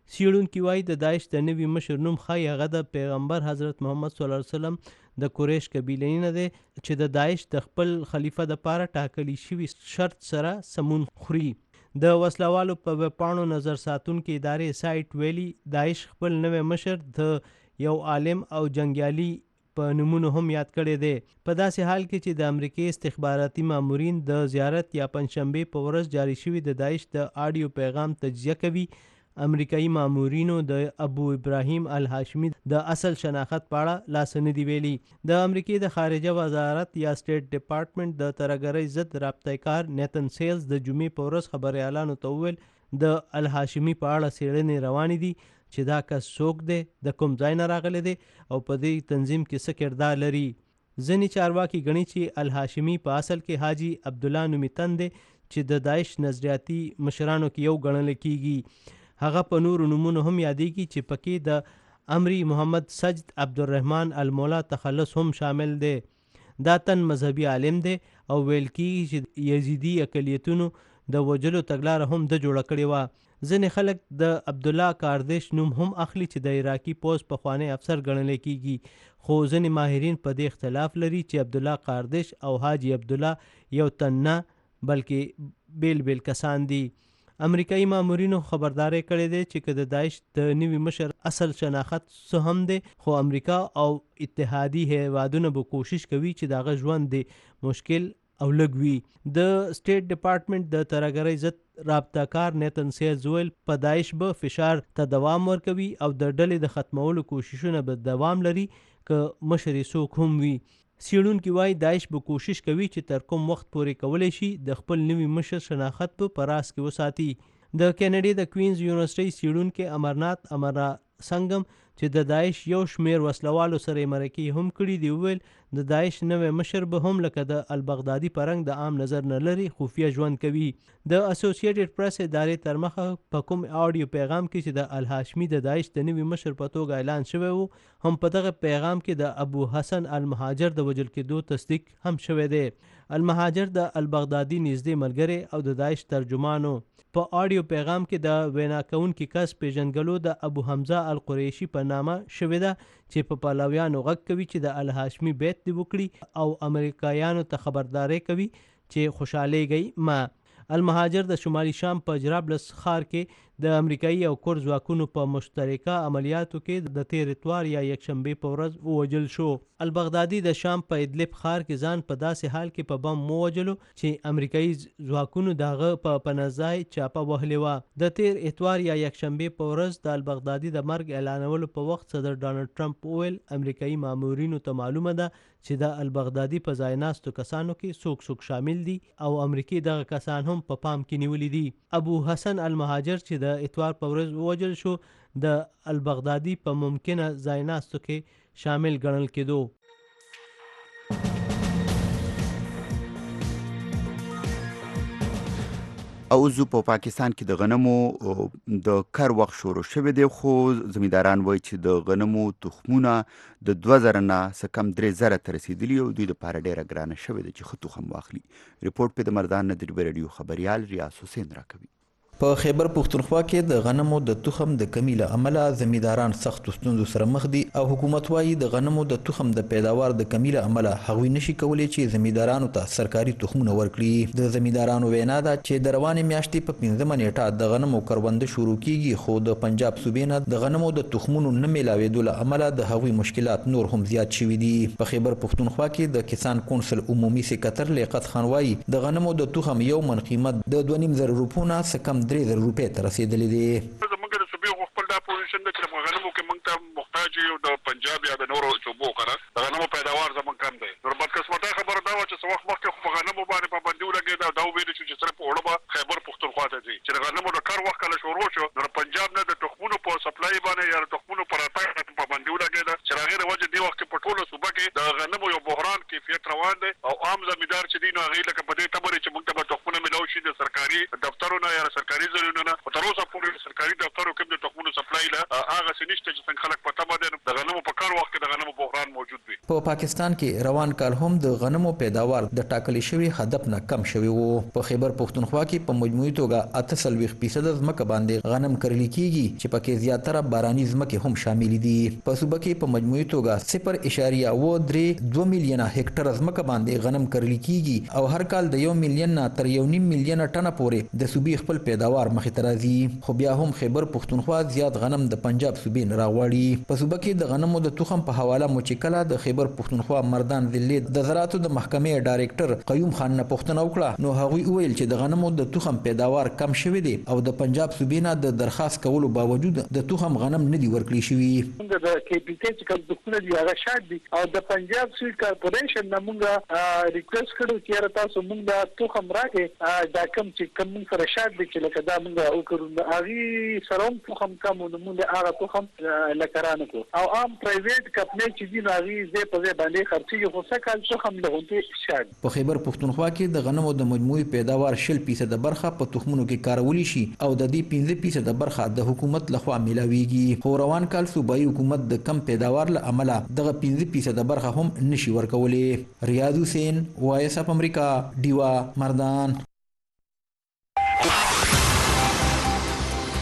څېړونکي وایي د داعش د نوي مشر نوم ښایي هغه د پیغمبر حضرت محمد صلی الله علیه وسلم د قریش قبیلې نه دی چې د داعش د خپل خلیفه دپاره ټاکلي شوي شرط سره سمون خوري. د وسلوالو په ویبپاڼو نظر ساتونکي ادارې سایټ ویلي داعش خپل نوی مشر د یو عالم او جنګیالي په نومونو هم یاد کړی دی. په داسې حال کې چې د امریکای استخباراتي مامورین د زیارت یا پنجشنبې په ورځ جاری شوي د داعش د آډیو پیغام تجزیه کوي، امریکایي مامورینو د ابو ابراهیم الهاشمي د اصل شناخت په اړه لاس نه دی ویلي. د امریکای د خارجه وزارت یا سټیټ ډپارټمنټ د ترهګرۍ ضد رابطه کار نیتن سیلز د جمعې په ورځ خبریالانو ته وویل د الهاشمي په اړه څېړنې روانې دي چې دا کس څوک دی، د کوم ځای نه راغلی دی او په دې تنظیم کې څه کردار لري. ځینې چارواکي ګڼي چې الهاشمي په اصل کې حاجي عبدالله نومي تن دی چې د داعش نظریاتي مشرانو کې یو ګڼل کیږي. هغه په نورو نومونو هم یادېږي چې پکې د امري محمد سجد عبدالرحمن المولا تخلص هم شامل دی. دا تن مذهبي عالم دی او ویل کیږي چې یزیدي اقلیتونو د وجلو تګلاره هم د جوړه کړې وه. ځینې خلک د عبدالله کاردش نوم هم اخلي چې د عراقي پوځ پخوانی افسر ګڼل کیږي، خو ځینې ماهرین په دې اختلاف لري چې عبدالله کاردش او حاجي عبدالله یو تن نه بلکې بیل بیل کسان دي. امریکایي مامورینو خبرداری کړی دی چې که د داعش د نوي مشر اصل شناخت څه هم دی، خو امریکا او اتحادي هیوادونه به کوشش کوي چې د هغه ژوند دی مشکل او لږ وي. د سټیټ ډپارټمنټ د ترهګرۍ ضد رابطه کار نیتن سیلز ویل په داعش به فشار ته دوام ورکوي او د ډلې د ختمولو کوششونه به دوام لري که مشر یې څوک هم وي. څېړونکي وایي داعش به کوشش کوي چې تر کوم وخت پورې کولی شي د خپل نوي مشر شناخت په راز کې وساتي. د کینیډا د کوینز یونیورسټۍ څېړونکی امرنات امرا سنگم چې د داعش یو شمیر وسلوالو سره مرکې هم کړي دي ویل د داعش نوی مشر به هم لکه د البغدادي په رنګ د عام نظر نه لري، خفیه ژوند کوي. د اسوسییټډ پریس ادارې تر مخه په کوم آډیو پیغام کې چې د الهاشمي د داعش د نوي مشر په توګه اعلان شوی و هم په دغه پیغام کې د ابو حسن المهاجر د وژل کېدو تصدیق هم شوی دی. المهاجر د البغدادي نږدې ملګری او د داعش ترجمانو. په آډیو پیغام کې د وینا کوونکي کس پیژنګلو د ابو حمزه القریشي په نامه شوې ده چې په پلویانو غږ کوي چې د الهاشمي بیت دې وکړي او امریکایانو ته خبرداری کوي چې خوشحالیږئ ما. المهاجر د شمالي شام په جرابلس ښار کې د امریکایي او کور ځواکونو په مشترکه عملیاتو کې د تیر اتوار یا یکشنبې په ورځ ووژل شو. البغدادي د شام په ادلب ښار کې ځان په داسې حال کې په بم ووژلو چې امریکایي ځواکونو د هغه په پنځای چاپه وهلې وه. د تیر اتوار یا یکشنبې په ورځ د البغدادي د مرګ اعلانولو په وخت صدر ډانلډ ټرمپ وویل امریکایي مامورینو ته معلومه ده چې د البغدادي په ځای ناستو کسانو کې څوک څوک شامل دي او امریکای دغه کسان هم په پام کې نیولي دي. ابو حسن المهاجر چې د اتوار په ورځ ووژل شو د البغدادي په ممکنه ځای ناستو کې شامل ګڼل کېدو.
او زو په پاکستان کې د غنمو د کر وخت شروع شوی دی، خو زمینداران وایي چې د غنمو تخمونه د دوه زره نه څه کم درې زره ته رسېدلي او دوی دپاره ډېره ګرانه شوې ده چې ښه تخم واخلي. رپورټ په د مردان ندربه راډیو خبریال ریاض حسین راکوي.
په خیبر پښتونخوا کې د غنمو د تخم د کمی له امله زمینداران سخت ستونزو سره مخ دي او حکومت وايي د غنمو د تخم د پیداوار د کمی له امله هغوی نشي کولی چې زمیندارانو ته سرکاري تخمونه ورکړي. د زمیندارانو وینا ده چې د روانې میاشتې په پنځمه نیټه د غنمو کرونده شروع کیږي، خو د پنجاب صوبې نه د غنمو د تخمونو نه میلاوېدو له امله د هغوی مشکلات نور هم زیات شوي دي. په خیبر پښتونخوا کې د کسان کونسل عمومي سکرټر لیاقت خان وايي د غنمو د تخم یو من قیمت د دوه نیم زره روپو نه څه کم درې زره روپۍ ته رسېدلی دی.
زموږ د صوبې خو خپل دا پوزیشن دی چې په غنمو کې موږ ته محتاج یو د پنجاب یا د نورو صوبو کنه د غنمو پیداوار زموږ کم دی. نو بدقسمتۍ خبره دا وه چې څه وخت مخکې خو په غنمو باندې پابندي ولګېده، دا وویل شو چې صرف په اوړه به خیبر پښتونخوا ته ځي. چې د غنمو د کار وخت کله شروع شو نو د پنجاب نه د تخمونو په سپلای باندې یا د تخمونو په راتګ پابندي ولګېده، چې د هغې د وجې دې وخت کې په ټوله صوبه کې د غنمو یو بحران کیفیت روان دی او عام زمیندار چې دي نو هغې لکه په دې تمه دی چې موږ ته به تخمونه میلاو شي د سرکاري دفترو نه یا سرکاري ځایونو نه. خو تر اوسه پورې سرکاري دفترو کې د تخمونو سپلای له هغسې نشته چې څنګه خلک په تمه دی. د غنمو په کار وخت کې د غنمو بحران موجود وي.
په پاکستان کې روان کال هم د غنمو پیداوار د ټاکلې شوی هدف نه کم شوی وو. په خیبر پښتونخوا کې په مجموعي توګه اته څلوېښت فیصد ځمکه باندې غنم کرل کیږي چې پکې زیاتره باراني ځمکې هم شامل دي. په صوبه کې په مجموعي توګه صفر اشاریه اوه درې دوه میلیونه هکټر ځمکه باندې غنم کرل کیږي او هر کال د یو میلیون نه تر یو نیم میلیونه ټنه پورې د صوبې خپل پیداوار مخې ته راځي. خو بیا هم خیبر پښتونخوا زیات غنم د پنجاب صوبې نه راغواړي. په صوبه کې د غنمو د تخم په حواله مو چې کله د خیبر پښتونخوا مردان ضلع د زراعتو د محکمې ډایرکټر قیوم خان نه پوښتنه وکړه، نو هغوی وویل چې د غنمو د تخم پیداوار کم شوی دی او د پنجاب صوبې نه د درخواست کولو باوجود د تخم غنم نه دی ورکړل شوی.
د کې پی ټی چې کوم دښمنه دی هغه شاد دي او د پنجاب سویټ کارپوریشن نه مونږه ریکوست کړو چې تاسو مونږ د تخم راکې دا کم چې کوم سره شاد دي چې لکه دا مونږ وکړو هغه سروم تخم کم نو مونږ هغه تخم لکرانه کو او عام پرایویټ کمپنی چې دي هغه زه په ځای باندې خرڅي خو څه کال تخم له شاد.
په خیبر پښتونخوا کې د غنمو د مجموعي پیداوار شل فیصد برخه په تخمونو کې کارول شي او د دې پنځه فیصد برخه د حکومت لخوا ملاويږي. خو روان کال صوبایي حکومت د کم پیداوار له امله دغه پنځه فیصد برخه هم نشي ورکولې. ریاض حسین، وایس اف امریکا، ډیوا، مردان.